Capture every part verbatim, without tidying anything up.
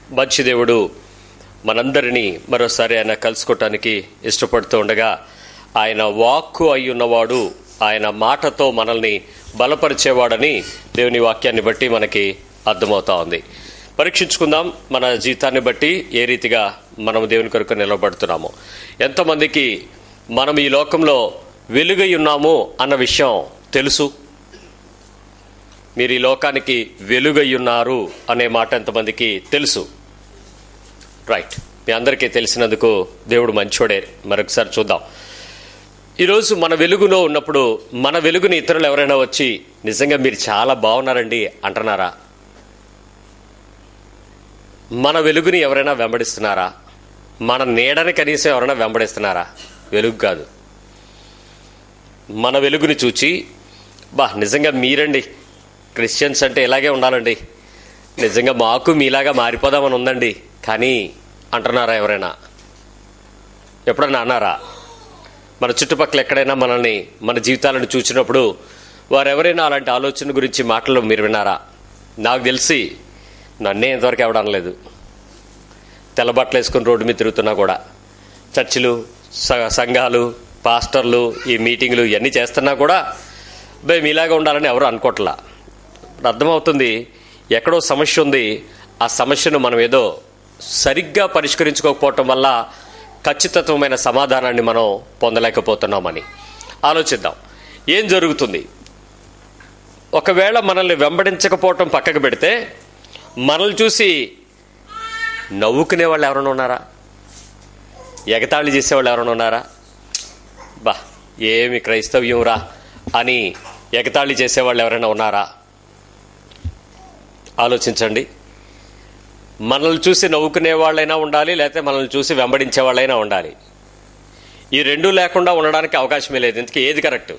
మంచి దేవుడు మనందరినీ మరోసారి ఆయన కలుసుకోవటానికి ఇష్టపడుతూ ఉండగా, ఆయన వాక్కు అయి ఉన్నవాడు, ఆయన మాటతో మనల్ని బలపరిచేవాడని దేవుని వాక్యాన్ని బట్టి మనకి అర్థమవుతా ఉంది. పరీక్షించుకుందాం మన జీవితాన్ని బట్టి ఏ రీతిగా మనం దేవుని కొరకు నిలబడుతున్నాము. ఎంతమందికి మనం ఈ లోకంలో వెలుగై ఉన్నాము అన్న విషయం తెలుసు? మీరు ఈ లోకానికి వెలుగై ఉన్నారు అనే మాట ఎంతమందికి తెలుసు? రైట్, మీ అందరికీ తెలిసినందుకు దేవుడు మంచోడే. మరొకసారి చూద్దాం. ఈరోజు మన వెలుగులో ఉన్నప్పుడు మన వెలుగుని ఇతరులు ఎవరైనా వచ్చి నిజంగా మీరు చాలా బాగున్నారండి అంటున్నారా? మన వెలుగుని ఎవరైనా వెంబడిస్తున్నారా? మన నీడని కనీసం ఎవరైనా వెంబడిస్తున్నారా? వెలుగు కాదు, మన వెలుగుని చూచి బా నిజంగా మీరండి క్రిస్టియన్స్ అంటే ఇలాగే ఉండాలండి, నిజంగా మాకు మీలాగా మారిపోదామని ఉందండి కానీ అంటున్నారా ఎవరైనా? ఎప్పుడన్నా అన్నారా? మన చుట్టుపక్కల ఎక్కడైనా మనల్ని మన జీవితాలను చూసినప్పుడు వారెవరైనా అలాంటి ఆలోచన గురించి మాటలు మీరు విన్నారా? నాకు తెలిసి నన్నే ఇంతవరకు ఎవడం అనలేదు. తెల్లబట్టలు వేసుకుని రోడ్డు మీద తిరుగుతున్నా కూడా, చర్చిలు, సంఘాలు, పాస్టర్లు, ఈ మీటింగ్లు ఇవన్నీ చేస్తున్నా కూడా బై మీలాగా ఉండాలని ఎవరు అనుకోవట్లా. అర్థమవుతుంది ఎక్కడో సమస్య ఉంది. ఆ సమస్యను మనం ఏదో సరిగ్గా పరిష్కరించుకోకపోవటం వల్ల ఖచ్చితత్వమైన సమాధానాన్ని మనం పొందలేకపోతున్నామని ఆలోచిద్దాం. ఏం జరుగుతుంది? ఒకవేళ మనల్ని వెంబడించకపోవటం పక్కకు పెడితే, మనల్ని చూసి నవ్వుకునే వాళ్ళు ఎవరైనా ఉన్నారా? ఎగతాళి చేసేవాళ్ళు ఎవరైనా ఉన్నారా? బా ఏమి క్రైస్తవ్యం రా అని ఎగతాళి చేసేవాళ్ళు ఎవరైనా ఉన్నారా? ఆలోచించండి. మనల్ని చూసి నవ్వుకునే వాళ్ళైనా ఉండాలి, లేకపోతే మనల్ని చూసి వెంబడించే వాళ్ళైనా ఉండాలి. ఈ రెండూ లేకుండా ఉండడానికి అవకాశమే లేదు. ఇంతకీ ఏది కరెక్ట్?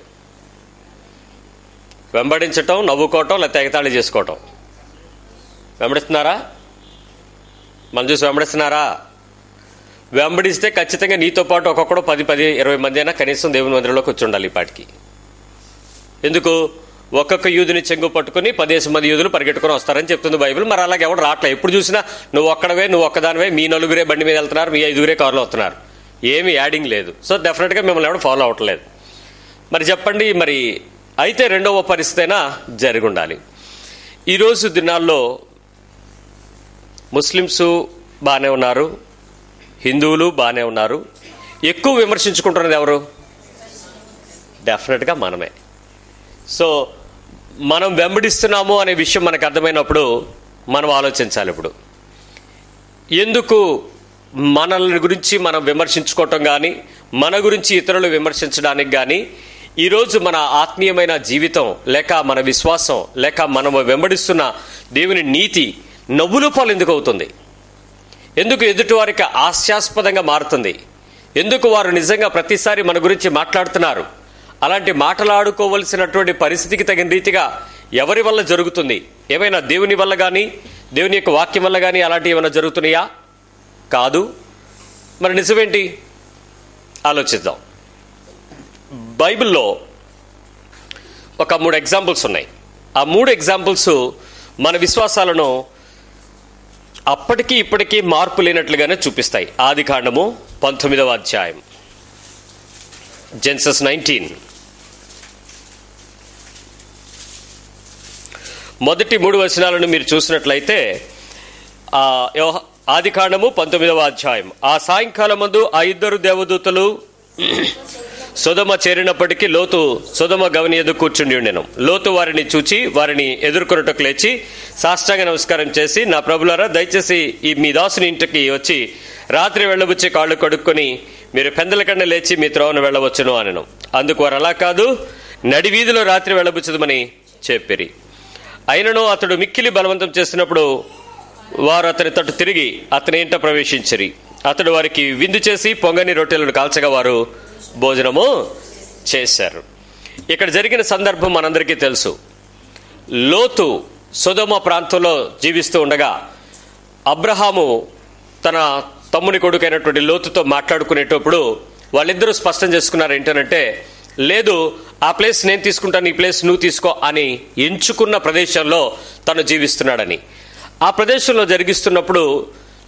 వెంబడించటం, నవ్వుకోవటం, లేకపోతే ఎగతాళి చేసుకోవటం? వెంబడిస్తున్నారా? మనం చూసి వెంబడిస్తున్నారా? వెంబడిస్తే ఖచ్చితంగా నీతో పాటు ఒక్కొక్కడు పది పది ఇరవై మంది అయినా కనీసం దేవుని మందిరంలోకి వచ్చి ఉండాలి ఈ పాటికి. ఎందుకు? ఒక్కొక్క యూదుని చెంగు పట్టుకుని పదేసి మంది యూదులు పరిగెట్టుకుని వస్తారని చెప్తుంది బైబిల్. మరి అలాగే ఎవడు రావట్లే. ఎప్పుడు చూసినా నువ్వు ఒక్కడవే, నువ్వు ఒక్కదానివే, మీ నలుగురే బండి మీద వెళ్తున్నారు, మీ ఐదుగురే కారులో వస్తున్నారు, ఏమి యాడింగ్ లేదు. సో డెఫినెట్గా మిమ్మల్ని ఎవడు ఫాలో అవ్వట్లేదు. మరి చెప్పండి, మరి అయితే రెండవ పరిస్థితి అయినా జరిగి ఉండాలి. ఈరోజు దినాల్లో ముస్లిమ్స్ బాగానే ఉన్నారు, హిందువులు బాగానే ఉన్నారు. ఎక్కువ విమర్శించుకుంటున్నది ఎవరు? డెఫినెట్గా మనమే. సో మనం వెంబడిస్తున్నాము అనే విషయం మనకు అర్థమైనప్పుడు మనం ఆలోచించాలి. ఇప్పుడు ఎందుకు మనల్ని గురించి మనం విమర్శించుకోవటం కానీ, మన గురించి ఇతరులు విమర్శించడానికి కానీ, ఈరోజు మన ఆత్మీయమైన జీవితం లేక మన విశ్వాసం లేక మనం వెంబడిస్తున్న దేవుని నీతి నవ్వులు పాలు ఎందుకు అవుతుంది? ఎందుకు ఎదుటివారికి హాస్యాస్పదంగా మారుతుంది? ఎందుకు వారు నిజంగా ప్రతిసారి మన గురించి మాట్లాడుతున్నారు? అలాంటి మాట్లాడుకోవలసినటువంటి పరిస్థితికి తగిన రీతిగా ఎవరి వల్ల జరుగుతుంది? ఏమైనా దేవుని వల్ల కానీ, దేవుని యొక్క వాక్యం వల్ల కానీ అలాంటివి ఏమైనా జరుగుతున్నాయా? కాదు. మరి నిజమేంటి? ఆలోచిద్దాం. బైబిల్లో ఒక మూడు ఎగ్జాంపుల్స్ ఉన్నాయి. ఆ మూడు ఎగ్జాంపుల్స్ మన విశ్వాసాలను అప్పటికీ ఇప్పటికీ మార్పు లేనట్లుగానే చూపిస్తాయి. ఆది కాండము పంతొమ్మిదవ అధ్యాయం, జెన్సస్ నైన్టీన్, మొదటి మూడు వచనాలను మీరు చూసినట్లయితే, ఆది కాండము పంతొమ్మిదవ అధ్యాయం. ఆ సాయంకాలం మందు ఆ ఇద్దరు దేవదూతలు సొదొమ చేరినప్పటికీ లోతు సొదొమ గవని ఎదురు కూర్చుండి ఉండెను. లోతు వారిని చూచి వారిని ఎదుర్కొనుటకు లేచి సాష్టాంగ నమస్కారం చేసి, నా ప్రభులారా, దయచేసి ఈ మీ దాసుని ఇంటికి వచ్చి రాత్రి వెళ్ళబుచ్చి కాళ్ళు కడుక్కొని మీరు పెందల కన్నా లేచి మీ త్రోవను వెళ్ళవచ్చును అనెను. అందుకు వారు, అలా కాదు, నడి వీధిలో రాత్రి వెళ్ళబుచ్చదమని చెప్పిరి. అయినను అతడు మిక్కిలి బలవంతం చేసినప్పుడు వారు అతని తట్టు తిరిగి అతని ఇంట ప్రవేశించిరి. అతడు వారికి విందు చేసి పొంగని రొట్టెలను కాల్చగా వారు భోజనము చేశారు. ఇక్కడ జరిగిన సందర్భం మనందరికీ తెలుసు. లోతు సొదొమ ప్రాంతంలో జీవిస్తూ ఉండగా అబ్రహాము తన తమ్ముని కొడుకైనటువంటి లోతుతో మాట్లాడుకునేటప్పుడు వాళ్ళిద్దరూ స్పష్టం చేసుకున్నారు ఏంటంటే, లేదు ఆ ప్లేస్ నేను తీసుకుంటాను, ఈ ప్లేస్ నువ్వు తీసుకో అని ఎంచుకున్న ప్రదేశంలో తను జీవిస్తున్నాడని. ఆ ప్రదేశంలో జరిగిస్తున్నప్పుడు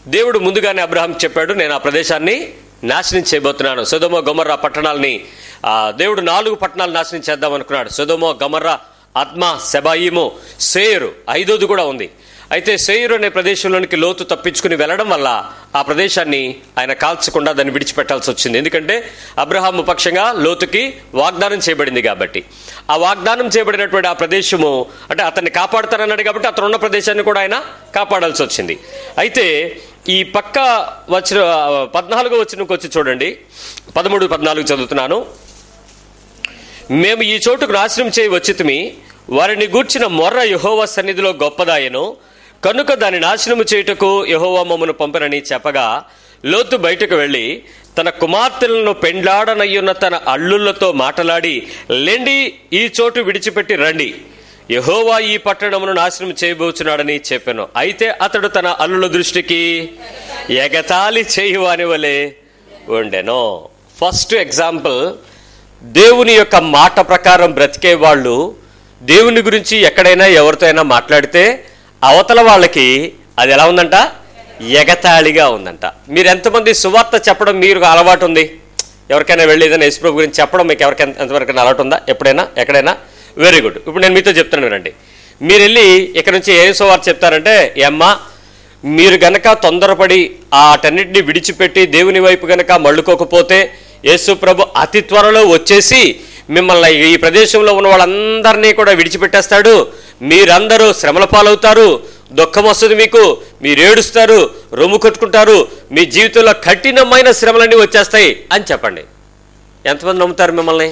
దేవుడు ముందుగానే అబ్రహాం చెప్పాడు, నేను ఆ ప్రదేశాన్ని నాశనం చేయబోతున్నాను. సొదొమ గొమొర్రా పట్టణాలని దేవుడు నాలుగు పట్టణాలు నాశనం చేద్దాం అనుకున్నాడు. సొదొమ గొమొర్రా, అద్మా, సెబాయిము, సేయరు, ఐదోది కూడా ఉంది. అయితే సేయరు అనే ప్రదేశంలోనికి లోతు తప్పించుకుని వెళ్ళడం వల్ల ఆ ప్రదేశాన్ని ఆయన కాల్చకుండా దాన్ని విడిచిపెట్టాల్సి వచ్చింది. ఎందుకంటే అబ్రహాము పక్షంగా లోతుకి వాగ్దానం చేయబడింది కాబట్టి. ఆ వాగ్దానం చేయబడినటువంటి ఆ ప్రదేశము అంటే అతన్ని కాపాడుతానన్నాడు కాబట్టి అతను ఉన్న ప్రదేశాన్ని కూడా ఆయన కాపాడాల్సి వచ్చింది. అయితే ఈ పక్క వచ్చిన పద్నాలుగో వచనంకి వచ్చి చూడండి, పదమూడు పద్నాలుగు చదువుతున్నాను. మేము ఈ చోటుకు నాశనం చేయి వచ్చితిమి, వారిని గూర్చిన మొర్ర యెహోవా సన్నిధిలో గొప్పదాయను, కనుక దాని నాశనము చేయుటకు యెహోవా మమ్మను పంపనని చెప్పగా, లోతు బయటకు వెళ్ళి తన కుమార్తెలను పెండ్లాడనయ్యున్న తన అల్లుళ్లతో మాట్లాడి, లెండి ఈ చోటు విడిచిపెట్టి రండి, యెహోవా ఈ పట్టణమును నాశనం చేయబోచున్నాడని చెప్పాను. అయితే అతడు తన అల్లుల దృష్టికి ఎగతాళి చేయువాని వలె ఉండెను. ఫస్ట్ ఎగ్జాంపుల్, దేవుని యొక్క మాట ప్రకారం బ్రతికే వాళ్ళు దేవుని గురించి ఎక్కడైనా ఎవరితో అయినా మాట్లాడితే అవతల వాళ్ళకి అది ఎలా ఉందంట? ఎగతాళిగా ఉందంట. మీరు ఎంతమంది సువార్త చెప్పడం మీకు అలవాటు ఉంది? ఎవరికైనా వెళ్ళి ఏదైనా యేసుప్రభు గురించి చెప్పడం మీకు ఎవరికైనా ఎంతవరకైనా అలవాటు ఉందా? ఎప్పుడైనా ఎక్కడైనా? Very good. ఇప్పుడు నేను మీతో చెప్తున్నాను రండి. మీరు వెళ్ళి ఇక్కడ నుంచి ఏ సువార్త చెప్తారంటే, అమ్మా మీరు గనక తొందరపడి ఆటన్నిటిని విడిచిపెట్టి దేవుని వైపు గనక మళ్ళుకోకపోతే యేసు ప్రభు అతి త్వరలో వచ్చేసి మిమ్మల్ని ఈ ప్రదేశంలో ఉన్న వాళ్ళందరినీ కూడా విడిచిపెట్టేస్తాడు, మీరందరూ శ్రమల పాలవుతారు, దుఃఖం వస్తుంది, మీకు మీరు ఏడుస్తారు, రొమ్ము కొట్టుకుంటారు, మీ జీవితంలో కఠినమైన శ్రమలన్నీ వచ్చేస్తాయి అని చెప్పండి. ఎంతమంది నమ్ముతారు మిమ్మల్ని?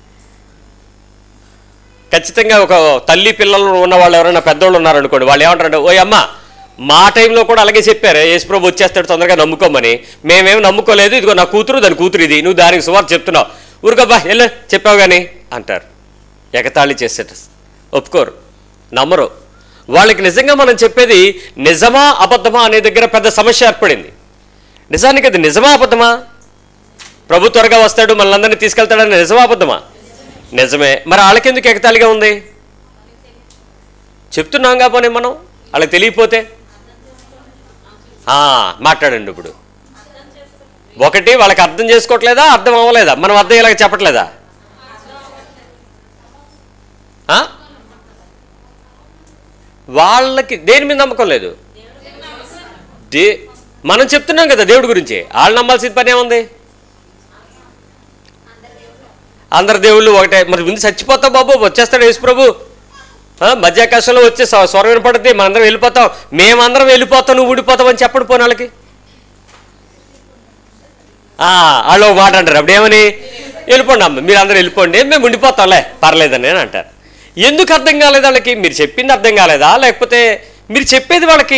ఖచ్చితంగా ఒక తల్లి పిల్లలు ఉన్న వాళ్ళు ఎవరైనా పెద్దోళ్ళు ఉన్నారనుకోండి, వాళ్ళు ఏమంటారంటే, ఓ అమ్మ మా టైంలో కూడా అలాగే చెప్పారు, యేసుప్రభు వచ్చేస్తాడు తొందరగా నమ్ముకోమని, మేమేం నమ్ముకోలేదు, ఇదిగో నా కూతురు దాని కూతురు ఇది, నువ్వు దానికి సువార్త చెప్తున్నావు, ఊరుకబ్బా వెళ్ళ చెప్పావు కానీ అంటారు. ఎగతాళి చేసేట ఒప్పుకోరు, నమ్మరు. వాళ్ళకి నిజంగా మనం చెప్పేది నిజమా అబద్ధమా అనే దగ్గర పెద్ద సమస్య ఏర్పడింది. నిజానికి అది నిజమా అబద్ధమా? ప్రభు త్వరగా వస్తాడు మనల్ని తీసుకెళ్తాడని నిజమా అబద్ధమా? నిజమే. మరి వాళ్ళకెందుకు ఎగతాళిగా ఉంది? చెప్తున్నాం కాబట్టి మనం వాళ్ళకి తెలియపోతే మాట్లాడండి. ఇప్పుడు ఒకటి వాళ్ళకి అర్థం చేసుకోవట్లేదా, అర్థం అవ్వలేదా? మనం అర్థం ఇలాగ చెప్పట్లేదా? వాళ్ళకి దేని మీద నమ్మకం లేదు. దే మనం చెప్తున్నాం కదా దేవుడి గురించి, వాళ్ళు నమ్మాల్సిన పని ఏముంది? అందరు దేవుళ్ళు ఒకటే. మరి ముందు చచ్చిపోతాం బాబు, వచ్చేస్తాడు యేసు ప్రభు, మధ్యాకాశంలో వచ్చే స్వరం వినపడుతుంది, మనందరం వెళ్ళిపోతాం, మేమందరం వెళ్ళిపోతాం, నువ్వు ఊడిపోతావు అని చెప్పండి పోనీ వాళ్ళకి. వాళ్ళు ఒక మాట అంటారు, అప్పుడేమని? వెళ్ళిపోండి అమ్మ, మీరు అందరూ వెళ్ళిపోండి, మేము ఉండిపోతాంలే పర్లేదని అని అంటారు. ఎందుకు అర్థం కాలేదు వాళ్ళకి? మీరు చెప్పింది అర్థం కాలేదా, లేకపోతే మీరు చెప్పేది వాళ్ళకి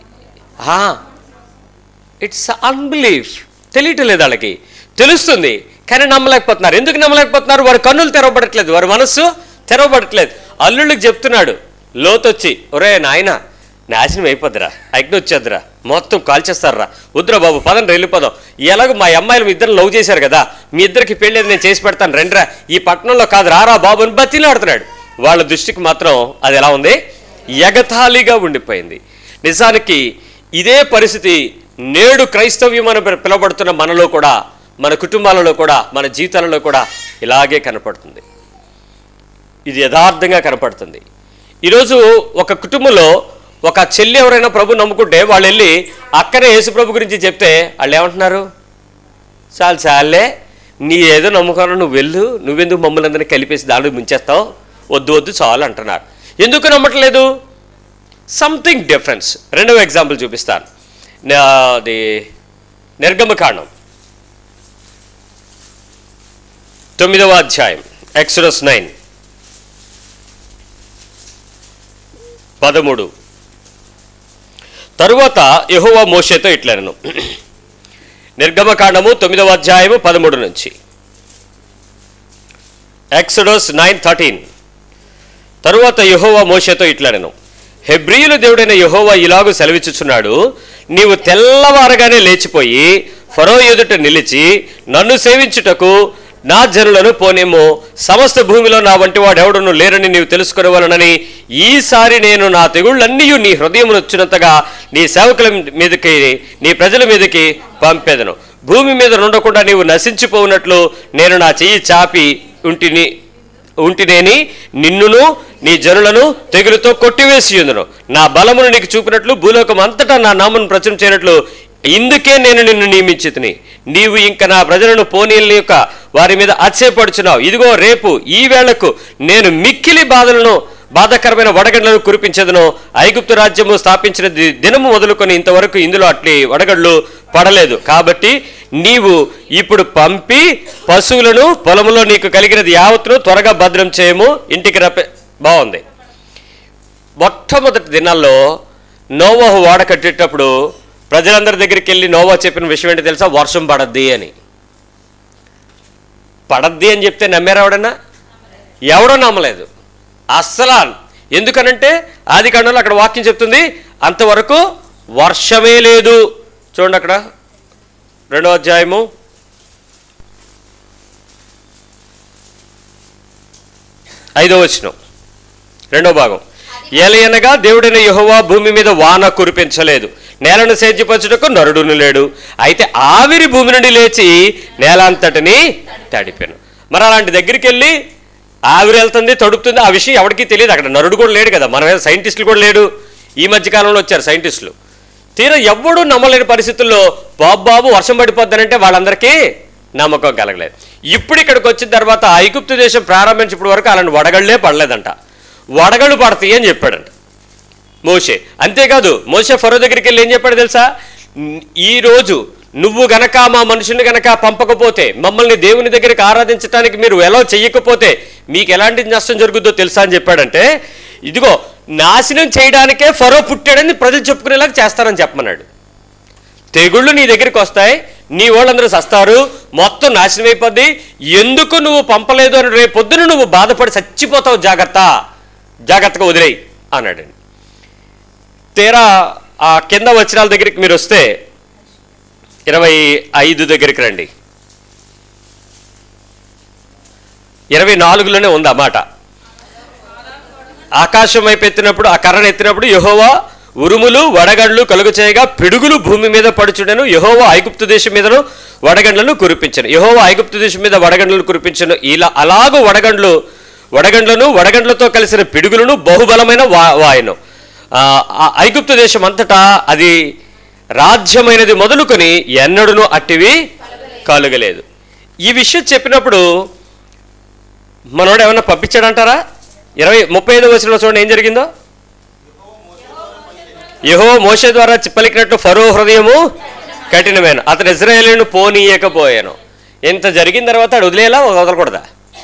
ఇట్స్ అన్బిలీఫ్ తెలియటం లేదు? వాళ్ళకి తెలుస్తుంది కానీ నమ్మలేకపోతున్నారు. ఎందుకు నమ్మలేకపోతున్నారు? వారి కన్నులు తెరవబడట్లేదు, వారి మనస్సు తెరవబడట్లేదు. అల్లుళ్ళకి చెప్తున్నాడు లోతు వచ్చి, ఒరే నాయన నాశనం అయిపోద్దిరా, అగ్ని వచ్చేద్దురా, మొత్తం కాల్చేస్తారా, వద్దురా బాబు పదండి వెళ్ళిపోదాం, ఎలాగో మా అమ్మాయిలు మీ ఇద్దరు లవ్ చేశారు కదా, మీ ఇద్దరికి పెళ్ళేది నేను చేసి పెడతాను రండిరా, ఈ పట్టణంలో కాదు రారా బాబు అని బతిలాడుతున్నాడు. వాళ్ళ దృష్టికి మాత్రం అది ఎలా ఉంది? ఎగతాళిగా ఉండిపోయింది. నిజానికి ఇదే పరిస్థితి నేడు క్రైస్తవ్యం అని పిలువబడుతున్న మనలో కూడా, మన కుటుంబాలలో కూడా, మన జీవితాలలో కూడా ఇలాగే కనపడుతుంది. ఇది యథార్థంగా కనపడుతుంది. ఈరోజు ఒక కుటుంబంలో ఒక చెల్లి ఎవరైనా ప్రభు నమ్ముకుంటే వాళ్ళు వెళ్ళి అక్కడే యేసు ప్రభు గురించి చెప్తే వాళ్ళు ఏమంటున్నారు? చాలు చాలే, నీ ఏదో నమ్ముకోను, నువ్వు వెళ్ళు, నువ్వెందుకు మమ్మల్ని అందరినీ కలిపేసి దాంట్లో ముంచేస్తావు, వద్దు వద్దు చాలు అంటున్నారు. ఎందుకు నమ్మట్లేదు? Something difference. రెండవ ఎగ్జాంపుల్ చూపిస్తాను. అది నిర్గమకాండం తొమ్మిదవ అధ్యాయం, ఎక్సోడస్ నైన్ పదమూడు. తరువాత యెహోవా మోషేతో ఇట్లనెను. నిర్గమకాండము తొమ్మిదవ అధ్యాయము పదమూడు నుంచి. Exodus nine thirteen. తరువాత యెహోవా మోషేతో ఇట్లనెను, హెబ్రీయుల దేవుడైన యెహోవా ఇలాగు సెలవిచ్చుచున్నాడు, నీవు తెల్లవారగానే లేచిపోయి ఫరో ఎదుట నిలిచి నన్ను సేవించుటకు నా జనులను పోనేమో, సమస్త భూమిలో నా వంటి వాడు ఎవడును లేరని నీవు తెలుసుకొనవలనని ఈసారి నేను నా తెగుళ్ళన్నీ నీ హృదయం వచ్చినంతగా నీ సేవకుల మీదకి, నీ ప్రజల మీదకి పంపేదను. భూమి మీద ఉండకుండా నీవు నశించిపోవునట్లు నేను నా చెయ్యి చాపి ఉంటిని ఉంటినేని నిన్నును నీ జనులను తెగులుతో కొట్టివేసి ఉందును. నా బలమును నీకు చూపినట్లు భూలోకం అంతటా నా నామను ప్రచురం చేయనట్లు ఇందుకే నేను నిన్ను నియమించితిని. నీవు ఇంకా నా ప్రజలను పోనీల యొక్క వారి మీద అతిశయపడుచున్నావు. ఇదిగో రేపు ఈ వేళకు నేను మిక్కిలి బాధలను బాధాకరమైన వడగండ్లను కురిపించదును. ఐగుప్తు రాజ్యము స్థాపించిన దినము మొదలుకొని ఇంతవరకు ఇందులో అట్లి వడగండ్లు పడలేదు. కాబట్టి నీవు ఇప్పుడు పంపి పశువులను పొలములో నీకు కలిగినది యావత్తును త్వరగా భద్రం చేయము, ఇంటికి రప్ప. బాగుంది. మొట్టమొదటి దినాల్లో నోవాహు వాడ కట్టేటప్పుడు ప్రజలందరి దగ్గరికి వెళ్ళి నోవా చెప్పిన విషయం ఏంటి తెలుసా? వర్షం పడద్ది అని. పడద్ది అని చెప్తే నమ్మారు ఎవడన్నా? ఎవడో నమ్మలేదు అస్సలా. ఎందుకనంటే ఆది కాండంలో అక్కడ వాక్యం చెప్తుంది అంతవరకు వర్షమే లేదు. చూడండి అక్కడ రెండో అధ్యాయము ఐదో వచనం రెండో భాగం. ఏలయనగా దేవుడైన యెహోవా భూమి మీద వాన కురిపించలేదు, నేలను సేద్యపరచుటకు నరుడును లేడు. అయితే ఆవిరి భూమి నుండి లేచి నేల అంతటిని తడిపాను. మరి అలాంటి దగ్గరికి వెళ్ళి ఆవిరి వెళ్తుంది, తడుపుతుంది, ఆ విషయం ఎవరికీ తెలియదు. అక్కడ నరుడు కూడా లేడు కదా, మన మీద సైంటిస్టులు కూడా లేడు. ఈ మధ్యకాలంలో వచ్చారు సైంటిస్టులు. తీరా ఎవ్వడూ నమ్మలేని పరిస్థితుల్లో బాబు బాబు వర్షం పడిపోద్దనంటే వాళ్ళందరికీ నమ్మకం కలగలేదు. ఇప్పుడు ఇక్కడికి వచ్చిన తర్వాత ఐగుప్తు దేశం ప్రారంభించినప్పటి వరకు అలాంటి వడగళ్లే పడలేదంట. వడగళ్ళు పడతాయి అని చెప్పాడంట మోషే. అంతేకాదు మోషే ఫరో దగ్గరికి వెళ్ళి ఏం చెప్పాడు తెలుసా? ఈరోజు నువ్వు గనక మా మనుషుల్ని గనక పంపకపోతే, మమ్మల్ని దేవుని దగ్గరికి ఆరాధించడానికి మీరు ఎలా చెయ్యకపోతే మీకు ఎలాంటి నష్టం జరుగుద్దో తెలుసా అని చెప్పాడంటే, ఇదిగో నాశనం చేయడానికే ఫరో పుట్టాడని ప్రజలు చెప్పుకునేలాగా చేస్తారని చెప్పమన్నాడు. తెగుళ్ళు నీ దగ్గరికి వస్తాయి, నీ వాళ్ళందరూ సస్తారు, మొత్తం నాశనం అయిపోద్ది. ఎందుకు నువ్వు పంపలేదు అని రేపు పొద్దున నువ్వు బాధపడి చచ్చిపోతావు, జాగ్రత్త జాగ్రత్తగా వదిలేయి అన్నాడండి. తీరా ఆ కింద వచనాల దగ్గరికి మీరు వస్తే ఇరవై ఐదు దగ్గరికి రండి. ఇరవై నాలుగులోనే ఉంది ఆ మాట. ఆకాశం వైపు ఎత్తినప్పుడు, ఆ కర్రను ఎత్తినప్పుడు యెహోవా ఉరుములు వడగండ్లు కలుగు చేయగా పిడుగులు భూమి మీద పడుచుడను. యెహోవా ఐగుప్తు దేశం మీదను వడగండ్లను కురిపించను. యెహోవా ఐగుప్తు దేశం మీద వడగండ్లను కురిపించను. ఇలా అలాగూ వడగండ్లు వడగండ్లను వడగండ్లతో కలిసిన పిడుగులను బహుబలమైన వా వాయును ఐగుప్తు దేశం అంతటా అది రాజ్యమైనది మొదలుకొని ఎన్నడూనూ అట్టివి కలుగలేదు. ఈ విషయం చెప్పినప్పుడు మనోడు ఏమన్నా పంపించాడంటారా? ఇరవై ముప్పై ఐదో వచనంలో చూడండి ఏం జరిగిందో. యెహోవా మోషే ద్వారా పలికినట్టు ఫరో హృదయము కఠినమైన, అతను ఇశ్రాయేలును పోనీయకపోయాను. ఇంత జరిగిన తర్వాత అది వదిలేలా వదలకూడదా?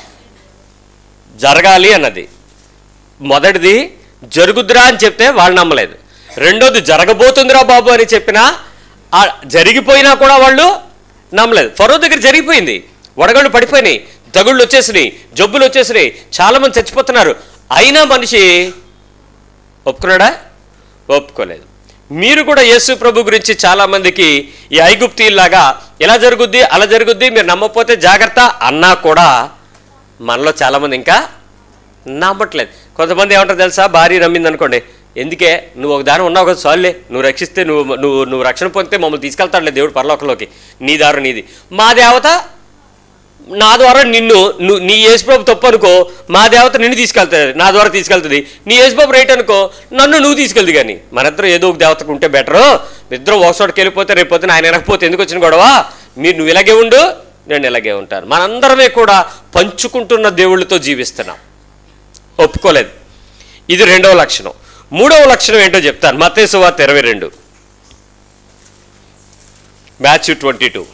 జరగాలి అన్నది. మొదటిది జరుగుద్దురా అని చెప్తే వాళ్ళు నమ్మలేదు. రెండోది జరగబోతుందిరా బాబు అని చెప్పినా జరిగిపోయినా కూడా వాళ్ళు నమ్మలేదు. ఫరో దగ్గర జరిగిపోయింది, వడగళ్ళు పడిపోయినాయి, తగుళ్ళు వచ్చేసినాయి, జబ్బులు వచ్చేసినాయి, చాలామంది చచ్చిపోతున్నారు. అయినా మనిషి ఒప్పుకున్నాడా? ఒప్పుకోలేదు. మీరు కూడా యేసు ప్రభు గురించి చాలామందికి ఈ ఐగుప్తీలాగా ఇలా జరుగుద్ది అలా జరుగుద్ది మీరు నమ్మకపోతే జాగ్రత్త అన్నా కూడా మనలో చాలామంది ఇంకా నమ్మట్లేదు. కొంతమంది ఏమంటారు తెలుసా? భార్య నమ్మింది అనుకోండి, ఎందుకే నువ్వు ఒక దాని ఉన్నావు కదా చాలులే, నువ్వు రక్షిస్తే నువ్వు నువ్వు నువ్వు రక్షణ పొందితే మమ్మల్ని తీసుకెళ్తాడులే దేవుడు పరలోకంలోకి, నీ దారు నీది, మా దేవత నా ద్వారా నిన్ను నువ్వు నీ యేసుప్రభు తప్పు అనుకో, మా దేవత నిన్ను తీసుకెళ్తుంది, నా ద్వారా తీసుకెళ్తుంది. నీ యేసుప్రభు రైట్ అనుకో, నన్ను నువ్వు తీసుకెళ్దు. కానీ మనిద్దరం ఏదో ఒక దేవతకు ఉంటే బెటరు. ఇద్దరం ఒకచోటకి వెళ్ళిపోతే రేపు పొద్దున ఆయన వినకపోతే ఎందుకు వచ్చిన గొడవ? మీరు నువ్వు ఇలాగే ఉండు, నేను ఇలాగే ఉంటాను. మనందరమే కూడా పంచుకుంటున్న దేవుళ్ళతో జీవిస్తున్నాం. ఒప్పుకోలేదు. ఇది రెండవ లక్షణం. మూడవ లక్షణం ఏంటో చెప్తాను. మత్తయి సువార్త ఇరవై రెండు మాథ్యూ ట్వంటీ టూ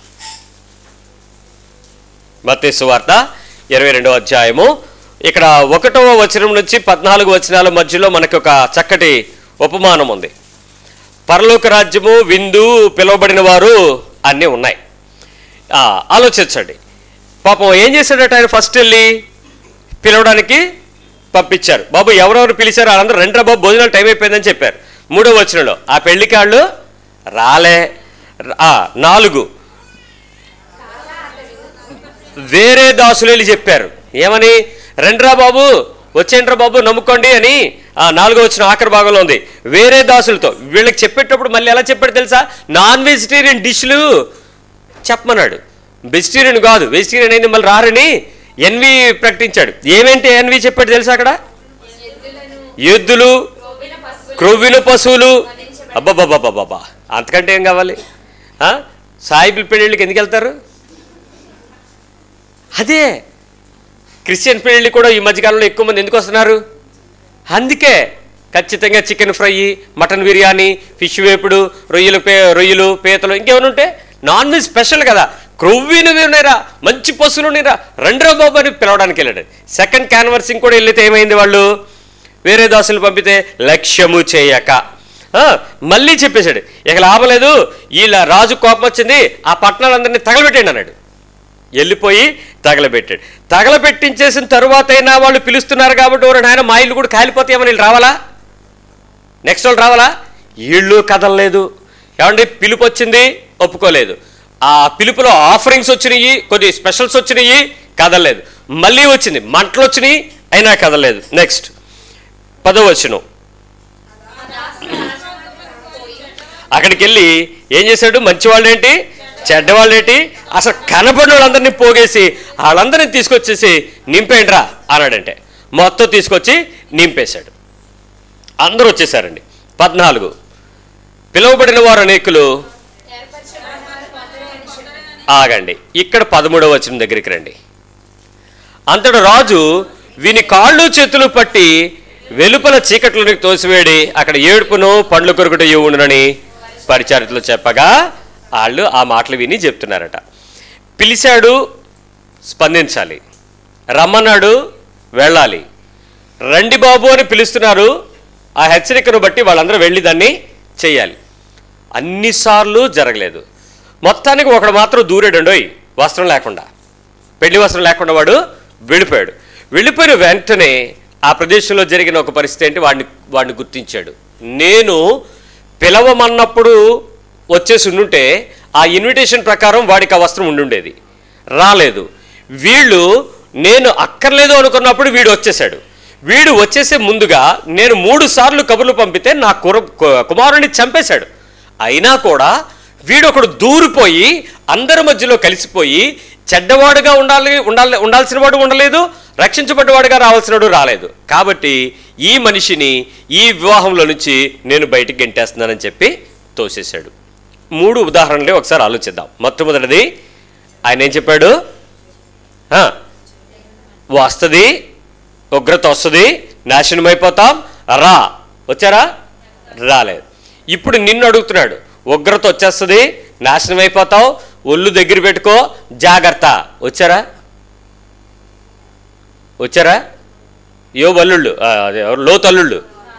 మత్తయి సువార్త ఇరవై రెండవ అధ్యాయము. ఇక్కడ ఒకటవ వచనం నుంచి పద్నాలుగు వచనాల మధ్యలో మనకు ఒక చక్కటి ఉపమానం ఉంది. పరలోక రాజ్యము, విందు, పిలువబడిన వారు అన్నీ ఉన్నాయి. ఆలోచించండి. పాపం ఏం చేశాడట ఆయన? ఫస్ట్ వెళ్ళి పిలవడానికి పంపించారు. బాబు ఎవరెవరు పిలిచారు? వాళ్ళందరూ రెండ్రా బాబు భోజనాలు టైం అయిపోయిందని చెప్పారు. మూడో వచనంలో ఆ పెళ్లికి వాళ్ళు రాలే. నాలుగు వేరే దాసులు వెళ్ళి చెప్పారు. ఏమని? రండిరా బాబు, వచ్చేంట్రా బాబు, నమ్ముకోండి అని. ఆ నాలుగో వచ్చిన ఆఖరి భాగంలో ఉంది. వేరే దాసులతో వీళ్ళకి చెప్పేటప్పుడు మళ్ళీ ఎలా చెప్పాడు తెలుసా? నాన్ వెజిటేరియన్ డిష్లు చెప్పమన్నాడు. వెజిటేరియన్ కాదు, వెజిటేరియన్ అయింది మళ్ళీ రారని ఎన్వి ప్రకటించాడు. ఏమేంటి ఎన్వి చెప్పాడు తెలుసా? అక్కడ ఎద్దులు, క్రొవ్విన పశువులు. అబ్బాబాబాబాబా, అంతకంటే ఏం కావాలి? సాయిబుల్ పెళ్ళిళ్ళకి ఎందుకు వెళ్తారు? అదే క్రిస్టియన్ పెళ్ళి కూడా ఈ మధ్యకాలంలో ఎక్కువ మంది ఎందుకు వస్తున్నారు? అందుకే ఖచ్చితంగా chicken fry, mutton biryani, fish వేపుడు, రొయ్యలు పే రొయ్యలు పీతలు ఇంకేమైనా ఉంటే నాన్ వెజ్ స్పెషల్ కదా. క్రొవ్వినవి ఉన్నాయిరా, మంచి పశువులు ఉన్నాయిరా, రెండ్రా బాబు అని పిలవడానికి వెళ్ళాడు. సెకండ్ క్యాన్వర్సింగ్ కూడా వెళ్తే ఏమైంది? వాళ్ళు వేరే దాసులు పంపితే లక్ష్యము చేయక మళ్ళీ చెప్పేశాడు. ఇక లాభం లేదు, వీళ్ళ రాజు కోపం వచ్చింది, ఆ పట్టణాలందరినీ తగలబెట్టండి అన్నాడు. వెళ్ళిపోయి తగలబెట్టాడు. తగలబెట్టించేసిన తరువాత అయినా వాళ్ళు పిలుస్తున్నారు కాబట్టి ఎవరు నాయన మా ఇల్లు కూడా కాలిపోతాయేమని వీళ్ళు రావాలా? నెక్స్ట్ వాళ్ళు రావాలా? వీళ్ళు కదలలేదు. ఏమంటే పిలుపు వచ్చింది, ఒప్పుకోలేదు. ఆ పిలుపులో ఆఫరింగ్స్ వచ్చినాయి, కొన్ని స్పెషల్స్ వచ్చినాయి, కదలలేదు. మళ్ళీ వచ్చింది, మంటలు వచ్చినాయి, అయినా కదలలేదు. నెక్స్ట్ పదో వచనం. అక్కడికి వెళ్ళి ఏం చేశాడు? మంచివాళ్ళు ఏంటి, చెడ్డవాళ్ళు ఏంటి, అసలు కనపడిన వాళ్ళందరినీ పోగేసి వాళ్ళందరినీ తీసుకొచ్చేసి నింపేయండి రా అన్నాడంటే మొత్తం తీసుకొచ్చి నింపేశాడు. అందరూ వచ్చేసారండి. పద్నాలుగు, పిలువబడిన వారు అనేకులు. ఆగండి, ఇక్కడ పదమూడవ వచనం దగ్గరికి రండి. అంతటి రాజు వీని కాళ్ళు చేతులు పట్టి వెలుపల చీకట్లోనికి తోసివేడి అక్కడ ఏడుపును పండ్లు కొరుకుట ఉండునని పరిచారికలు చెప్పగా వాళ్ళు ఆ మాటలు విని చెప్తున్నారట. పిలిచాడు, స్పందించాలి. రమ్మన్నాడు, వెళ్ళాలి. రండి బాబు అని పిలుస్తున్నారు, ఆ హెచ్చరికను బట్టి వాళ్ళందరూ వెళ్ళి దాన్ని చెయ్యాలి. అన్నిసార్లు జరగలేదు. మొత్తానికి ఒకడు మాత్రం దూరేడండోయ్, వస్త్రం లేకుండా, పెళ్లి వస్త్రం లేకుండా వాడు వెళ్ళిపోయాడు. వెళ్ళిపోయిన వెంటనే ఆ ప్రదేశంలో జరిగిన ఒక పరిస్థితి ఏంటి, వాడిని వాడిని గుర్తించాడు. నేను పిలవమన్నప్పుడు వచ్చేసి ఉండుంటే ఆ ఇన్విటేషన్ ప్రకారం వాడికి ఆ వస్త్రం ఉండుండేది. రాలేదు. వీళ్ళు నేను అక్కర్లేదు అనుకున్నప్పుడు వీడు వచ్చేసాడు. వీడు వచ్చేసే ముందుగా నేను మూడు సార్లు కబుర్లు పంపితే నా కుర కుమారుని చంపేశాడు. అయినా కూడా వీడొకడు దూరిపోయి అందరి మధ్యలో కలిసిపోయి చెడ్డవాడుగా ఉండాలి ఉండాలి ఉండాల్సిన వాడు ఉండలేదు, రక్షించబడ్డవాడుగా రావాల్సినవాడు రాలేదు. కాబట్టి ఈ మనిషిని ఈ వివాహంలో నుంచి నేను బయటికి గెంటేస్తున్నానని చెప్పి తోసేశాడు. మూడు ఉదాహరణలే ఒకసారి ఆలోచిద్దాం. మొట్టమొదటిది ఆయన ఏం చెప్పాడు? వస్తుంది, ఉగ్రత వస్తుంది, నాశనం అయిపోతాం, రా. వచ్చారా? రాలేదు. ఇప్పుడు నిన్ను అడుగుతున్నాడు, ఉగ్రత వచ్చేస్తుంది, నాశనం అయిపోతావు, ఒళ్ళు దగ్గర పెట్టుకో, జాగ్రత్త. వచ్చారా? వచ్చారా? యో బల్లుళ్ళు, లోతల్లుళ్ళు.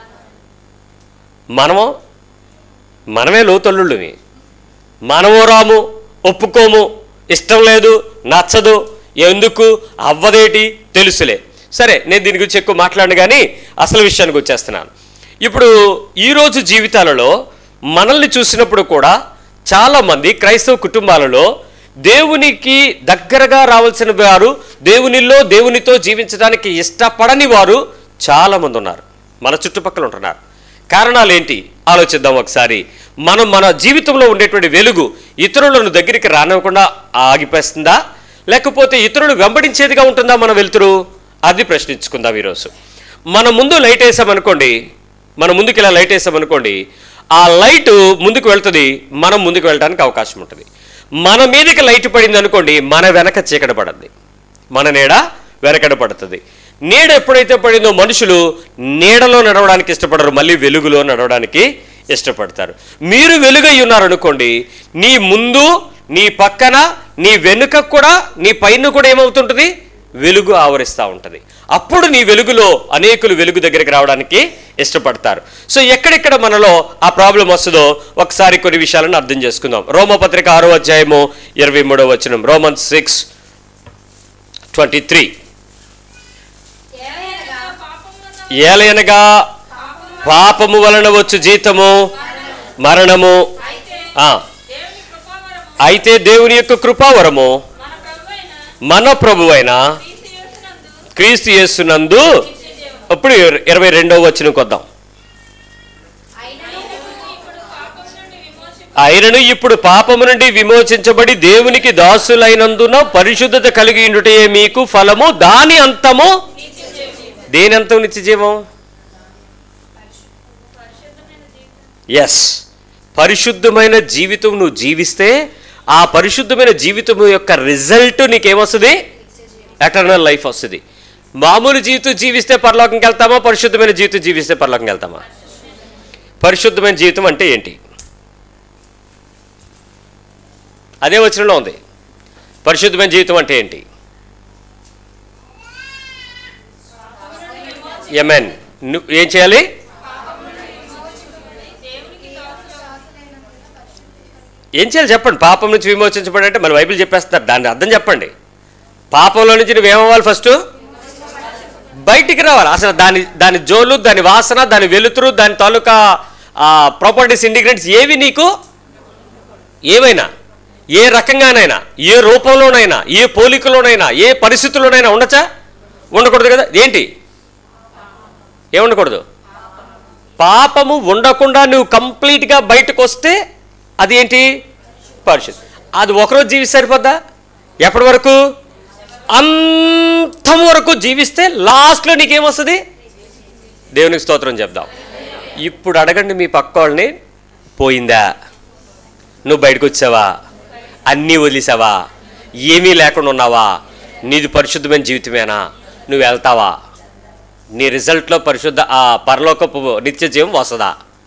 మనము మనమే లోతల్లుళ్ళువి. మనము రాము, ఒప్పుకోము, ఇష్టం లేదు, నచ్చదు, ఎందుకు అవ్వదేటి తెలుసులే. సరే, నేను దీని గురించి ఎక్కువ మాట్లాడను కానీ అసలు విషయానికి వచ్చేస్తున్నాను. ఇప్పుడు ఈరోజు జీవితాలలో మనల్ని చూసినప్పుడు కూడా చాలామంది క్రైస్తవ కుటుంబాలలో దేవునికి దగ్గరగా రావాల్సిన వారు, దేవునిలో దేవునితో జీవించడానికి ఇష్టపడని వారు చాలామంది ఉన్నారు, మన చుట్టుపక్కల ఉంటున్నారు. కారణాలు ఏంటి ఆలోచిద్దాం ఒకసారి. మనం మన జీవితంలో ఉండేటువంటి వెలుగు ఇతరులను దగ్గరికి రానివ్వకుండా ఆగిపోస్తుందా, లేకపోతే ఇతరులు వెంబడించేదిగా ఉంటుందా మన వెలుతురు? అది ప్రశ్నించుకుందాం ఈరోజు. మన ముందు లైట్ వేసామనుకోండి, మన ముందుకు ఇలా లైట్ వేసామనుకోండి, ఆ లైట్ ముందుకు వెళ్తుంది, మనం ముందుకు వెళ్ళడానికి అవకాశం ఉంటుంది. మన మీదకి లైట్ పడింది అనుకోండి, మన వెనక చీకటి పడుతుంది, మన నీడ వెనకడ పడుతుంది. నీడ ఎప్పుడైతే పడిందో మనుషులు నీడలో నడవడానికి ఇష్టపడరు, మళ్ళీ వెలుగులో నడవడానికి ఇష్టపడతారు. మీరు వెలుగై ఉన్నారనుకోండి, నీ ముందు, నీ పక్కన, నీ వెనుక కూడా, నీ పైన కూడా ఏమవుతుంటుంది? వెలుగు ఆవరిస్తూ ఉంటుంది. అప్పుడు నీ వెలుగులో అనేకులు వెలుగు దగ్గరికి రావడానికి ఇష్టపడతారు. సో ఎక్కడెక్కడ మనలో ఆ ప్రాబ్లం వస్తుందో ఒకసారి కొన్ని విషయాలను అర్థం చేసుకుందాం. రోమపత్రిక ఆరో అధ్యాయము ఇరవై మూడో వచనం. Roman six twenty three. ఏలయనగా పాపము వలన వచ్చు జీతము మరణము, అయితే దేవుని యొక్క కృపావరము మన ప్రభువైన క్రీస్తు యేసునందు. అప్పుడు ఇరవై రెండవ వచనం కొద్దాం. ఆయనను ఇప్పుడు పాపము నుండి విమోచించబడి దేవునికి దాసులైనందున పరిశుద్ధత కలిగి ఉండుటే మీకు ఫలము, దాని అంతము. దేని అంతం? నిత్య జీవం. ఎస్, పరిశుద్ధమైన జీవితం నువ్వు జీవిస్తే ఆ పరిశుద్ధమైన జీవితం యొక్క రిజల్ట్ నీకేమొస్తుంది? ఎటర్నల్ లైఫ్ వస్తుంది. మామూలు జీవితం జీవిస్తే పరలోకంకి వెళ్తామా? పరిశుద్ధమైన జీవితం జీవిస్తే పరలోకంకి వెళ్తామా? పరిశుద్ధమైన జీవితం అంటే ఏంటి? అదే వచనంలో ఉంది. పరిశుద్ధమైన జీవితం అంటే ఏంటి? యమెన్. నువ్వు ఏం చేయాలి? ఏం చేయాలి చెప్పండి. పాపం నుంచి విమోచించబడి అంటే మన బైబిల్ చెప్పేస్తారు, దాన్ని అర్థం చెప్పండి. పాపంలో నుంచి నువ్వేమవ్వాలి? ఫస్ట్ బయటికి రావాలి. అసలు దాని దాని జోలు, దాని వాసన, దాని వెలుతురు, దాని తాలూకా ప్రాపర్టీస్, ఇండిగ్రెంట్స్ ఏవి నీకు ఏవైనా ఏ రకంగానైనా, ఏ రూపంలోనైనా, ఏ పోలికలోనైనా, ఏ పరిస్థితుల్లోనైనా ఉండొచ్చా? ఉండకూడదు కదా. ఏంటి? ఏముండకూడదు? పాపము ఉండకుండా నువ్వు కంప్లీట్గా బయటకు వస్తే అది ఏంటి? పరిశుద్ధ. అది ఒకరోజు జీవిస్తే సరిపోద్దా? ఎప్పటి వరకు? అంతం వరకు జీవిస్తే లాస్ట్లో నీకేమొస్తుంది? దేవునికి స్తోత్రం చెప్దాం. ఇప్పుడు అడగండి మీ పక్క వాళ్ళని, పోయిందా? నువ్వు బయటకు వచ్చావా? అన్నీ వదిలేసావా? ఏమీ లేకుండా ఉన్నావా? నీది పరిశుద్ధమైన జీవితమేనా? నువ్వు వెళ్తావా? నీ రిజల్ట్లో పరిశుద్ధ ఆ పరలోకపు నిత్య జీవం వస్తుందా?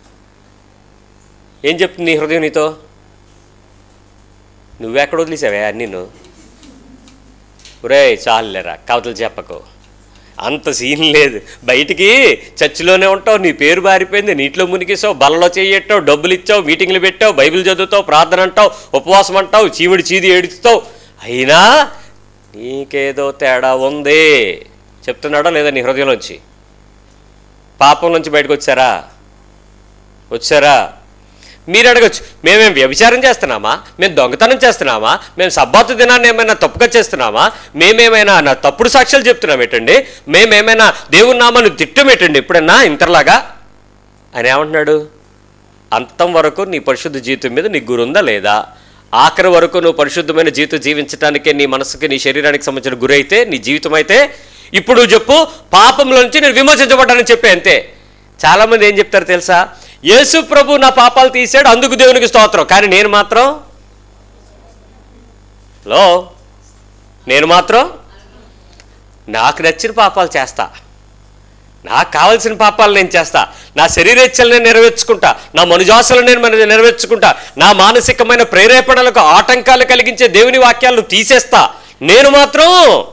ఏం చెప్తుంది నీ హృదయం నీతో? నువ్వెక్కడ వదిలేసావే అన్నీ? నువ్వు ఒరే చాలులేరా, కవతలు చెప్పకు, అంత సీన్ లేదు. బయటికి చర్చిలోనే ఉంటావు, నీ పేరు బారిపోయింది, నీటిలో మునిగిస్తావు, బలలో చెయ్యట్టావు, డబ్బులు ఇచ్చావు, మీటింగ్లు పెట్టావు, బైబిల్ చదువుతావు, ప్రార్థన అంటావు, ఉపవాసం అంటావు, చీమిడి చీది ఏడుస్తావు, అయినా నీకేదో తేడా ఉంది. చెప్తున్నాడా లేదా నీ హృదయంలోంచి? పాపం నుంచి బయటకు వచ్చారా? వచ్చారా? మీరు అడగచ్చు, మేమేం వ్యభిచారం చేస్తున్నామా? మేము దొంగతనం చేస్తున్నామా? మేము సబ్బాతు దినాన్ని ఏమైనా తప్పుగా చేస్తున్నామా? మేమేమైనా నా తప్పుడు సాక్ష్యాలు చెప్తున్నాం ఏంటండి? మేమేమైనా దేవుని నామాన్ని తిట్టమేటండి ఎప్పుడన్నా ఇంతలాగా అని ఏమంటున్నాడు? అంతం వరకు నీ పరిశుద్ధ జీవితం మీద నీకు గురుందా లేదా? ఆఖరి వరకు నువ్వు పరిశుద్ధమైన జీవితం జీవించడానికే నీ మనసుకి, నీ శరీరానికి సంబంధించిన గురి అయితే, నీ జీవితం అయితే, ఇప్పుడు నువ్వు చెప్పు, పాపంలో నుంచి నేను విమోచించబడ్డానని చెప్పే అంతే. చాలామంది ఏం చెప్తారు తెలుసా? యేసు ప్రభు నా పాపాలు తీసాడు, అందుకు దేవునికి స్తోత్రం. కానీ నేను మాత్రం లో నేను మాత్రం నాకు నచ్చిన పాపాలు చేస్తా, నాకు కావలసిన పాపాలు నేను చేస్తా, నా శరీరేచ్ఛలు నేను నెరవేర్చుకుంటా, నా మనుజాసలు నేను మన నెరవేర్చుకుంటా, నా మానసికమైన ప్రేరేపణలకు ఆటంకాలు కలిగించే దేవుని వాక్యాలను తీసేస్తా. నేను మాత్రం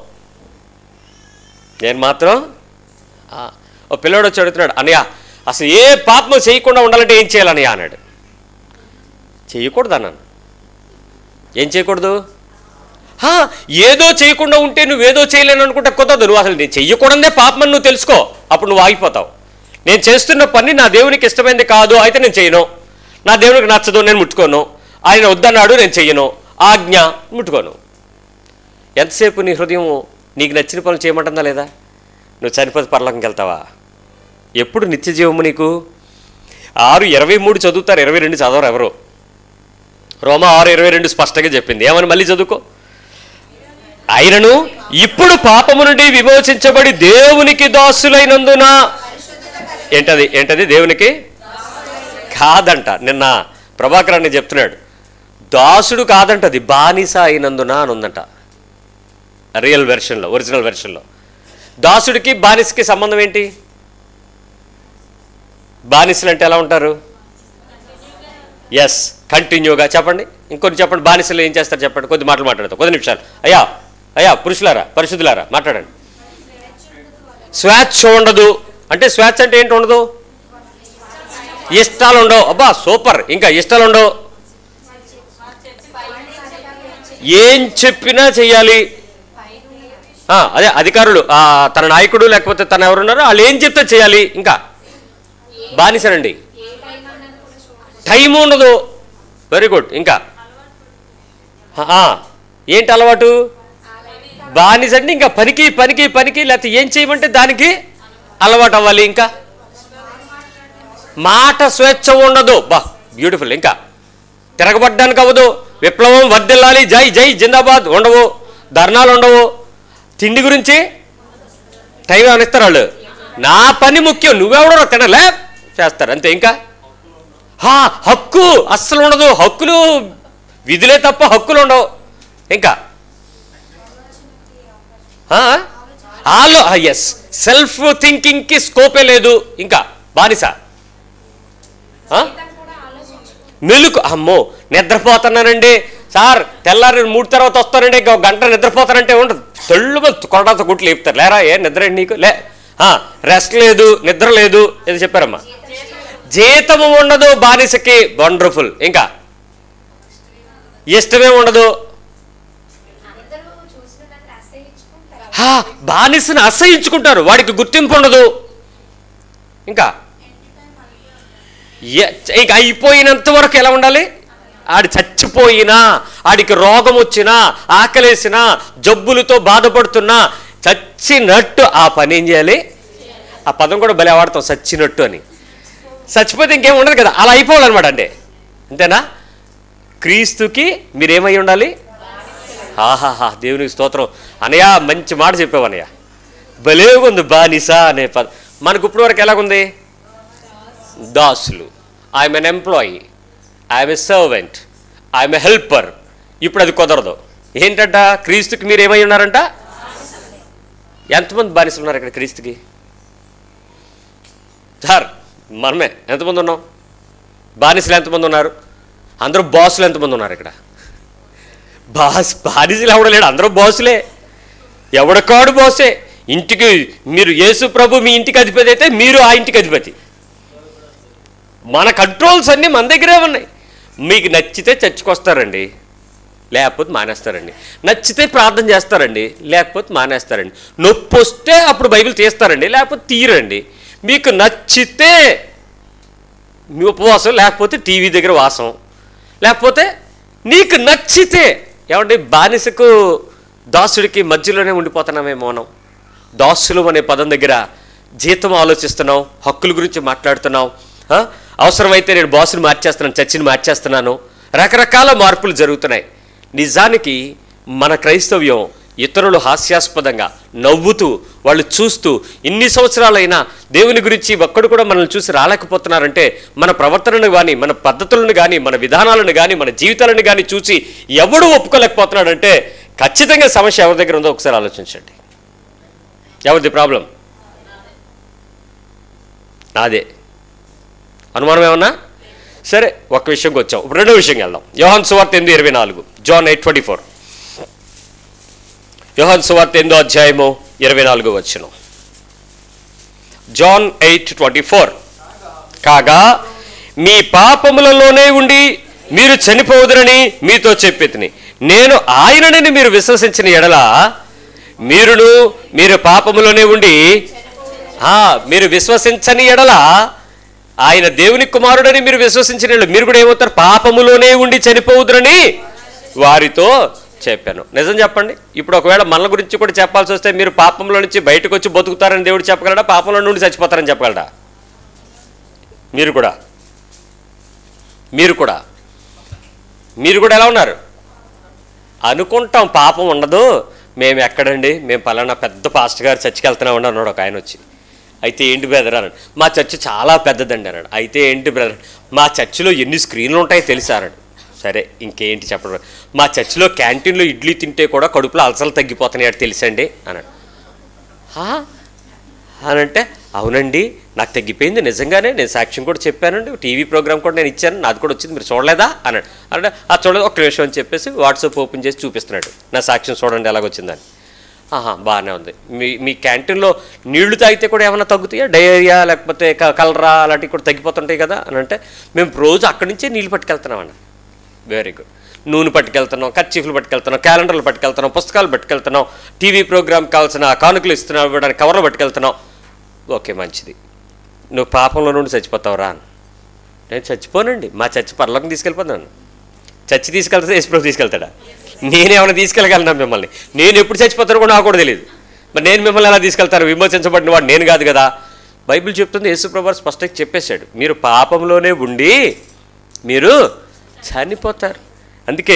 నేను మాత్రం ఓ పిల్లోడు వచ్చి అడుగుతున్నాడు, అన్నయ్య అసలు ఏ పాపం చేయకుండా ఉండాలంటే ఏం చేయాలన్నయ్య అన్నాడు. చేయకూడదు అన్నాను. ఏం చేయకూడదు? ఏదో చేయకుండా ఉంటే నువ్వేదో చేయలేను అనుకుంటే కుదరదు. నువ్వు అసలు నేను చెయ్యకూడదే పాపం నువ్వు తెలుసుకో, అప్పుడు నువ్వు ఆగిపోతావు. నేను చేస్తున్న పని నా దేవునికి ఇష్టమైంది కాదు, అయితే నేను చేయను. నా దేవునికి నచ్చదు, నేను ముట్టుకోను. ఆయన వద్దన్నాడు, నేను చెయ్యను. ఆజ్ఞ ముట్టుకోను. ఎంతసేపు నీ హృదయం నీకు నచ్చిన పనులు చేయమంటుందా లేదా? నువ్వు చనిపోతే పరలోకంకి వెళ్తావా? ఎప్పుడు నిత్య జీవము నీకు? ఆరు ఇరవై మూడు చదువుతారు, ఇరవై రెండు చదవరు ఎవరు. రోమా ఆరు ఇరవై రెండు స్పష్టంగా చెప్పింది. ఏమని మళ్ళీ చదువుకో. ఆయనను ఇప్పుడు పాపము నుండి విమోచించబడి దేవునికి దాసులైనందున. ఏంటది? ఏంటది? దేవునికి కాదంట. నిన్న ప్రభాకరాన్ని చెప్తున్నాడు, దాసుడు కాదంటది, బానిస అయినందున అని ఉందంట రియల్ వెర్షన్లో, ఒరిజినల్ వెర్షన్లో. దాసుడికి బానిసకి సంబంధం ఏంటి? బానిసలు అంటే ఎలా ఉంటారు? ఎస్, కంటిన్యూగా. చెప్పండి ఇంకొన్ని చెప్పండి. బానిసలు ఏం చేస్తారు చెప్పండి. కొద్ది మాటలు మాట్లాడతాం, కొద్ది నిమిషాలు. అయ్యా అయ్యా పురుషులారా, పరిశుద్ధులారా మాట్లాడండి. స్వేచ్ఛ ఉండదు అంటే, స్వేచ్ఛ అంటే ఏంటి? ఉండదు, ఇష్టాలు ఉండవు. అబ్బా సూపర్. ఇంకా ఇష్టాలు ఉండవు, ఏం చెప్పినా చెయ్యాలి. అదే అధికారులు, తన నాయకుడు లేకపోతే తను ఎవరున్నారో వాళ్ళు ఏం చెప్తే చేయాలి. ఇంకా బానిసనండి, టైం ఉండదు. Very good. ఇంకా ఏంటి అలవాటు? బానిస అంటే ఇంకా పనికి పనికి పనికి, లేకపోతే ఏం చేయమంటే దానికి అలవాటు అవ్వాలి. ఇంకా మాట స్వేచ్ఛ ఉండదు. బా బ్యూటిఫుల్. ఇంకా తిరగబడ్డానికి అవ్వదు. విప్లవం వర్ధిల్లాలి, జై జై జిందాబాద్ ఉండవు. ధర్నాలు ఉండవు. తిండి గురించి టైం ఏమైనా ఇస్తారు వాళ్ళు. నా పని ముఖ్యం, నువ్వెవడో తినలే చేస్తారు అంతే. ఇంకా హక్కు అస్సలు ఉండదు. హక్కులు విధులే తప్ప హక్కులు ఉండవు. ఇంకా ఆలో ఎస్ సెల్ఫ్ థింకింగ్కి స్కోపే లేదు. ఇంకా బానిస. మెలుకు అమ్మో నిద్రపోతున్నానండి సార్, తెల్లారి మూడు తర్వాత వస్తానండి, ఇంకో గంట నిద్రపోతానంటే ఉండదు. తెళ్ళు కొరడాతో గుట్లు లేపుతారు. లేరా ఏ నిద్ర నీకు లే, రెస్ట్ లేదు, నిద్ర లేదు. ఏది చెప్పారమ్మా? జీతము ఉండదు బానిసకి. వండర్ఫుల్. ఇంకా ఇష్టమే ఉండదు. బానిసను అసహించుకుంటారు, వాడికి గుర్తింపు ఉండదు. ఇంకా ఇక అయిపోయినంత వరకు ఎలా ఉండాలి? ఆడి చచ్చిపోయినా, ఆడికి రోగం వచ్చినా, ఆకలేసినా, జబ్బులతో బాధపడుతున్నా చచ్చినట్టు ఆ పని ఏం చేయాలి? ఆ పదం కూడా భలే వాడతాం, చచ్చినట్టు అని. చచ్చిపోతే ఇంకేం ఉండదు కదా, అలా అయిపోవాలన్నమాట. అంటే అంతేనా? క్రీస్తుకి మీరేమై ఉండాలి? ఆహాహా, దేవునికి స్తోత్రం. అనయ్య మంచి మాట చెప్పావు అనయ్య, భలే ఉంది బానిస అనే పదం. మనకు ఇప్పుడు వరకు ఎలాగుంది? దాసులు. I'm an employee, I'm a servant, I'm a helper. ఇప్పుడు అది కుదరదు. ఏంటంట? క్రీస్తుకి మీరు ఏమై ఉన్నారంట? ఎంతమంది బానిసలు ఉన్నారు ఇక్కడ క్రీస్తుకి? సార్ మనమే ఎంతమంది ఉన్నాం? బానిసలు ఎంతమంది ఉన్నారు? అందరూ బాసులు ఎంతమంది ఉన్నారు ఇక్కడ? బాస్ బానిసలు ఎవడలేడు, అందరూ బాసులే. ఎవడకాడు బాసే. ఇంటికి మీరు యేసు ప్రభు మీ ఇంటికి అధిపతి అయితే మీరు ఆ ఇంటికి అధిపతి. మన కంట్రోల్స్ అన్నీ మన దగ్గరే ఉన్నాయి. మీకు నచ్చితే చర్చికొస్తారండి, లేకపోతే మానేస్తారండి. నచ్చితే ప్రార్థన చేస్తారండి, లేకపోతే మానేస్తారండి. నొప్పి వస్తే అప్పుడు బైబిల్ తీస్తారండి, లేకపోతే తీరండి. మీకు నచ్చితే మీ ఉపవాసం, లేకపోతే టీవీ దగ్గర వాసం, లేకపోతే నీకు నచ్చితే. ఏమంటే బానిసకు దాసుడికి మధ్యలోనే ఉండిపోతున్నామే మౌనం. దాసులు అనే పదం దగ్గర జీతం ఆలోచిస్తున్నాం, హక్కుల గురించి మాట్లాడుతున్నాం. అవసరమైతే నేను బాసుని మార్చేస్తున్నాను, చర్చిని మార్చేస్తున్నాను. రకరకాల మార్పులు జరుగుతున్నాయి. నిజానికి మన క్రైస్తవ్యం ఇతరులు హాస్యాస్పదంగా నవ్వుతూ వాళ్ళు చూస్తూ ఇన్ని సంవత్సరాలైనా దేవుని గురించి ఒక్కడు కూడా మనల్ని చూసి రాలేకపోతున్నారంటే మన ప్రవర్తనను కానీ, మన పద్ధతులను కానీ, మన విధానాలను కానీ, మన జీవితాలను కానీ చూసి ఎవడు ఒప్పుకోలేకపోతున్నాడంటే ఖచ్చితంగా సమస్య ఎవరి దగ్గర ఉందో ఒకసారి ఆలోచించండి. ఎవరిది ప్రాబ్లం? నాదే. అనుమానం ఏమన్నా? సరే, ఒక విషయంకి వచ్చాం. రెండో విషయంకి వెళ్దాం. యోహాను సువార్త ఎనిమిది ఇరవై నాలుగు జాన్ ఎయిట్ ట్వంటీ ఫోర్ యోహాను సువార్త ఎనిమిదో అధ్యాయము ఇరవై నాలుగు వచనం. జాన్ ఎయిట్ ట్వంటీ ఫోర్ కాగా మీ పాపములలోనే ఉండి మీరు చనిపోదురని మీతో చెప్పేతిని. నేను ఆయనని మీరు విశ్వసించిన ఎడల మీరును మీరు పాపములోనే ఉండి మీరు విశ్వసించని ఎడల ఆయన దేవుని కుమారుడని మీరు విశ్వసించిన మీరు కూడా ఏమవుతారు? పాపములోనే ఉండి చనిపోవుదురని వారితో చెప్పాను. నిజం చెప్పండి, ఇప్పుడు ఒకవేళ మన గురించి కూడా చెప్పాల్సి వస్తే మీరు పాపంలో నుంచి బయటకు వచ్చి బతుకుతారని దేవుడు చెప్పగలడా? పాపంలో నుండి చచ్చిపోతారని చెప్పగలడా? మీరు కూడా మీరు కూడా మీరు కూడా ఎలా ఉన్నారు? అనుకుంటాం పాపం ఉండదు. మేము ఎక్కడండి, మేము పలానా పెద్ద పాస్టర్ గారు చర్చికి వెళ్తున్నామండి అన్నాడు ఒక ఆయన వచ్చి. అయితే ఏంటి బ్రదర్ అన్నాడు. మా చర్చి చాలా పెద్దదండి అన్నాడు. అయితే ఏంటి బ్రదర్, మా చర్చిలో ఎన్ని స్క్రీన్లు ఉంటాయో తెలుసా అన్నాడు. సరే ఇంకేంటి చెప్పడం. మా చర్చిలో క్యాంటీన్లో ఇడ్లీ తింటే కూడా కడుపులో అలసలు తగ్గిపోతున్నాయి తెలుసండి అన్నాడు. అనంటే అవునండి నాకు తగ్గిపోయింది నిజంగానే, నేను సాక్ష్యం కూడా చెప్పానండి, టీవీ ప్రోగ్రామ్ కూడా నేను ఇచ్చాను, నాది కూడా వచ్చింది, మీరు చూడలేదా అన్నాడు. అంటే ఆ చూడలేదు, ఒక్క నిమిషం అని చెప్పేసి వాట్సాప్ ఓపెన్ చేసి చూపిస్తున్నాడు, నా సాక్ష్యం చూడండి ఎలాగొచ్చిందని. ఆహా బాగానే ఉంది. మీ మీ క్యాంటీన్లో నీళ్లు తాగితే కూడా ఏమైనా తగ్గుతాయా? డయేరియా లేకపోతే కలరా అలాంటివి కూడా తగ్గిపోతుంటాయి కదా అని అంటే మేము రోజు అక్కడి నుంచే నీళ్ళు పట్టుకెళ్తున్నామన్న. Very good. నూనె పట్టుకెళ్తున్నాం, కర్చీఫ్లు పట్టుకెళ్తున్నాం, క్యాలెండర్లు పట్టుకెళ్తున్నాం, పుస్తకాలు పట్టుకెళ్తున్నాం, టీవీ ప్రోగ్రామ్ కావాల్సిన కానుకలు ఇస్తున్నాం, ఇవ్వడానికి కవర్లు పట్టుకెళ్తున్నాం. ఓకే మంచిది. నువ్వు పాపంలో నుండి చచ్చిపోతావురా? నేను చచ్చిపోనండి, మా చర్చి పరలోకం తీసుకెళ్ళిపోతాను. చర్చి తీసుకెళ్తే యేసుప్రభు తీసుకెళ్తాడా? నేనేమైనా తీసుకెళ్ళగలను మిమ్మల్ని? నేను ఎప్పుడు చచ్చిపోతానో కూడా నాకు కూడా తెలియదు. మరి నేను మిమ్మల్ని ఎలా తీసుకెళ్తాను? విమోచించబడిన వాడు నేను కాదు కదా. బైబిల్ చెప్తుంది, యేసుప్రభువు స్పష్టంగా చెప్పేశాడు, మీరు పాపంలోనే ఉండి మీరు చనిపోతారు. అందుకే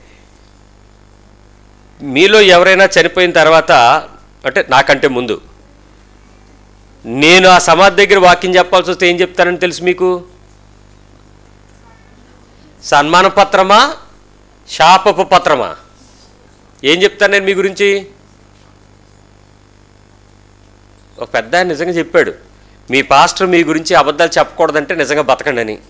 మీలో ఎవరైనా చనిపోయిన తర్వాత, అంటే నాకంటే ముందు నేను ఆ సమాధి దగ్గర వాక్యం చెప్పాల్సి వస్తే ఏం చెప్తానని తెలుసు మీకు? సన్మాన పత్రమా, శాపపు పత్రమా? ఏం చెప్తాను నేను మీ గురించి? ఒక పెద్ద ఆయన నిజంగా చెప్పాడు, మీ పాస్టర్ మీ గురించి అబద్ధాలు చెప్పకూడదంటే నిజంగా బతకండి అని.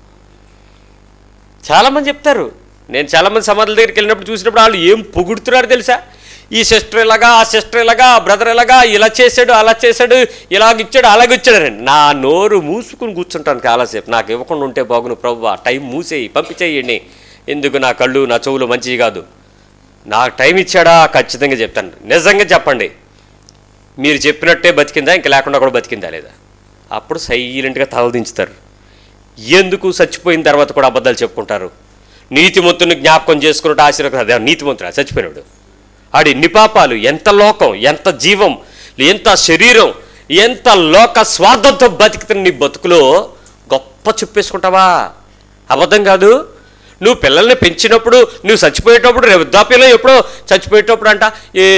చాలామంది చెప్తారు. నేను చాలామంది సమాధుల దగ్గరికి వెళ్ళినప్పుడు చూసినప్పుడు వాళ్ళు ఏం పొగుడుతున్నారు తెలుసా? ఈ సిస్టర్ ఇలాగా, ఆ సిస్టర్ ఇలాగా, ఆ బ్రదర్ ఇలాగా, ఇలా చేశాడు, అలా చేశాడు, ఇలాగిచ్చాడు, అలాగిచ్చాడని. నా నోరు మూసుకుని కూర్చుంటాను చాలాసేపు. నాకు ఇవ్వకుండా ఉంటే బాగును ప్రభువా, టైం మూసేయి, పంపించేయండి. ఎందుకు నా కళ్ళు నా చెవులు మంచివి కాదు. నాకు టైం ఇచ్చాడా? ఖచ్చితంగా చెప్తాను. నిజంగా చెప్పండి, మీరు చెప్పినట్టే బతికిందా, ఇంక లేకుండా కూడా బతికిందా లేదా? అప్పుడు సైలెంట్గా తలదించుతారు. ఎందుకు చచ్చిపోయిన తర్వాత కూడా అబద్ధాలు చెప్పుకుంటారు? నీతిమంతుని జ్ఞాపకం చేసుకున్నట్టు ఆశీర్వాదం. నీతిమంతుడు చచ్చిపోయినాడు, ఆడి నిపాపాలు, ఎంత లోకం, ఎంత జీవం, ఎంత శరీరం, ఎంత లోక స్వార్థంతో బతికితున్న నీ బతుకులో గొప్ప చెప్పేసుకుంటావా? అబద్ధం కాదు. నువ్వు పిల్లల్ని పెంచినప్పుడు, నువ్వు చచ్చిపోయేటప్పుడు, వృద్ధాప్యంలో ఎప్పుడో చచ్చిపోయేటప్పుడు అంట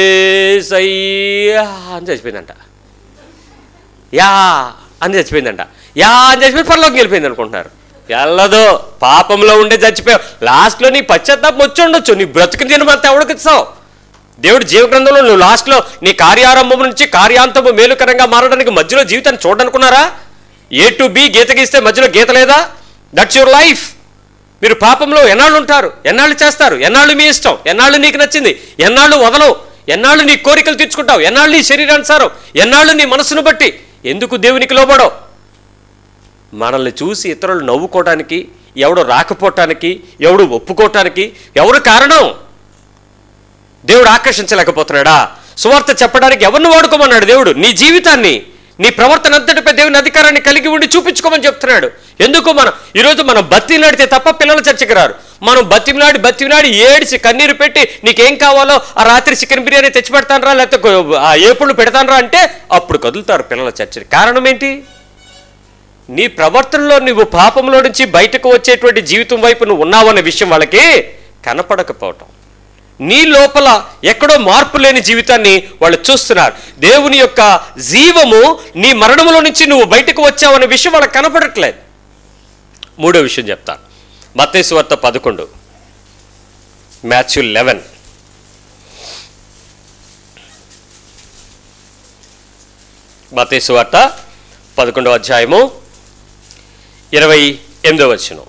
ఏసయ్యా అని చచ్చిపోయిందంట, యా అని చచ్చిపోయిందంట, యా అని చచ్చిపోయి పరలోకి వెళ్ళిపోయింది అనుకుంటున్నారు. వెళ్ళదు. పాపంలో ఉండే చచ్చిపోయావు. లాస్ట్లో నీ పశ్చాత్తాపం వచ్చి ఉండొచ్చు, నీ బ్రతుకుని తినమంతా ఎవరికి ఇస్తావు? దేవుడు జీవగ్రంథంలో నువ్వు లాస్ట్లో నీ కార్యారంభం నుంచి కార్యాంతము మేలుకరంగా మారడానికి మధ్యలో జీవితాన్ని చూడనుకున్నారా? ఏ టు బి గీత గీస్తే మధ్యలో గీత లేదా? That's your life. మీరు పాపంలో ఎన్నాళ్ళు ఉంటారు, ఎన్నాళ్ళు చేస్తారు, ఎన్నాళ్ళు మీ ఇష్టం, ఎన్నాళ్ళు నీకు నచ్చింది, ఎన్నాళ్ళు వదలవు, ఎన్నాళ్ళు నీ కోరికలు తీర్చుకుంటావు, ఎన్నాళ్ళు నీ శరీరానుసారం, ఎన్నాళ్ళు నీ మనసును బట్టి. ఎందుకు దేవునికి లోబడవు? మనల్ని చూసి ఇతరులు నవ్వుకోవటానికి, ఎవడు రాకపోవటానికి, ఎవడు ఒప్పుకోవటానికి ఎవరు కారణం? దేవుడు ఆకర్షించలేకపోతున్నాడా? సువార్త చెప్పడానికి ఎవరిని వాడుకోమన్నాడు దేవుడు? నీ జీవితాన్ని, నీ ప్రవర్తన అంతటిపై దేవుని అధికారాన్ని కలిగి ఉండి చూపించుకోమని చెప్తున్నాడు. ఎందుకు మనం ఈరోజు మనం బతిమిలాడితే తప్ప పిల్లలు చర్చకి రారు. మనం బతిమిలాడి బతిమిలాడి ఏడిసి కన్నీరు పెట్టి నీకేం కావాలో ఆ రాత్రి చికెన్ బిర్యానీ తెచ్చి పెడతాను రా, లేకపోతే ఆ ఏపుళ్ళు పెడతాను రా అంటే అప్పుడు కదులుతారు పిల్లల చర్చని. కారణం ఏంటి? నీ ప్రవర్తనలో నువ్వు పాపంలో నుంచి బయటకు వచ్చేటువంటి జీవితం వైపు నువ్వు ఉన్నావన్న విషయం వాళ్ళకి కనపడకపోవటం. నీ లోపల ఎక్కడో మార్పు లేని జీవితాన్ని వాళ్ళు చూస్తున్నారు. దేవుని యొక్క జీవము నీ మరణములో నుంచి నువ్వు బయటకు వచ్చావన్న విషయం వాళ్ళకి కనపడట్లేదు. మూడో విషయం చెప్తాను. మత్తయి సువార్త పదకొండు, మాథ్యూ లెవెన్. మత్తయి సువార్త పదకొండవ అధ్యాయము ఇరవై ఎనిమిదవ వచనం.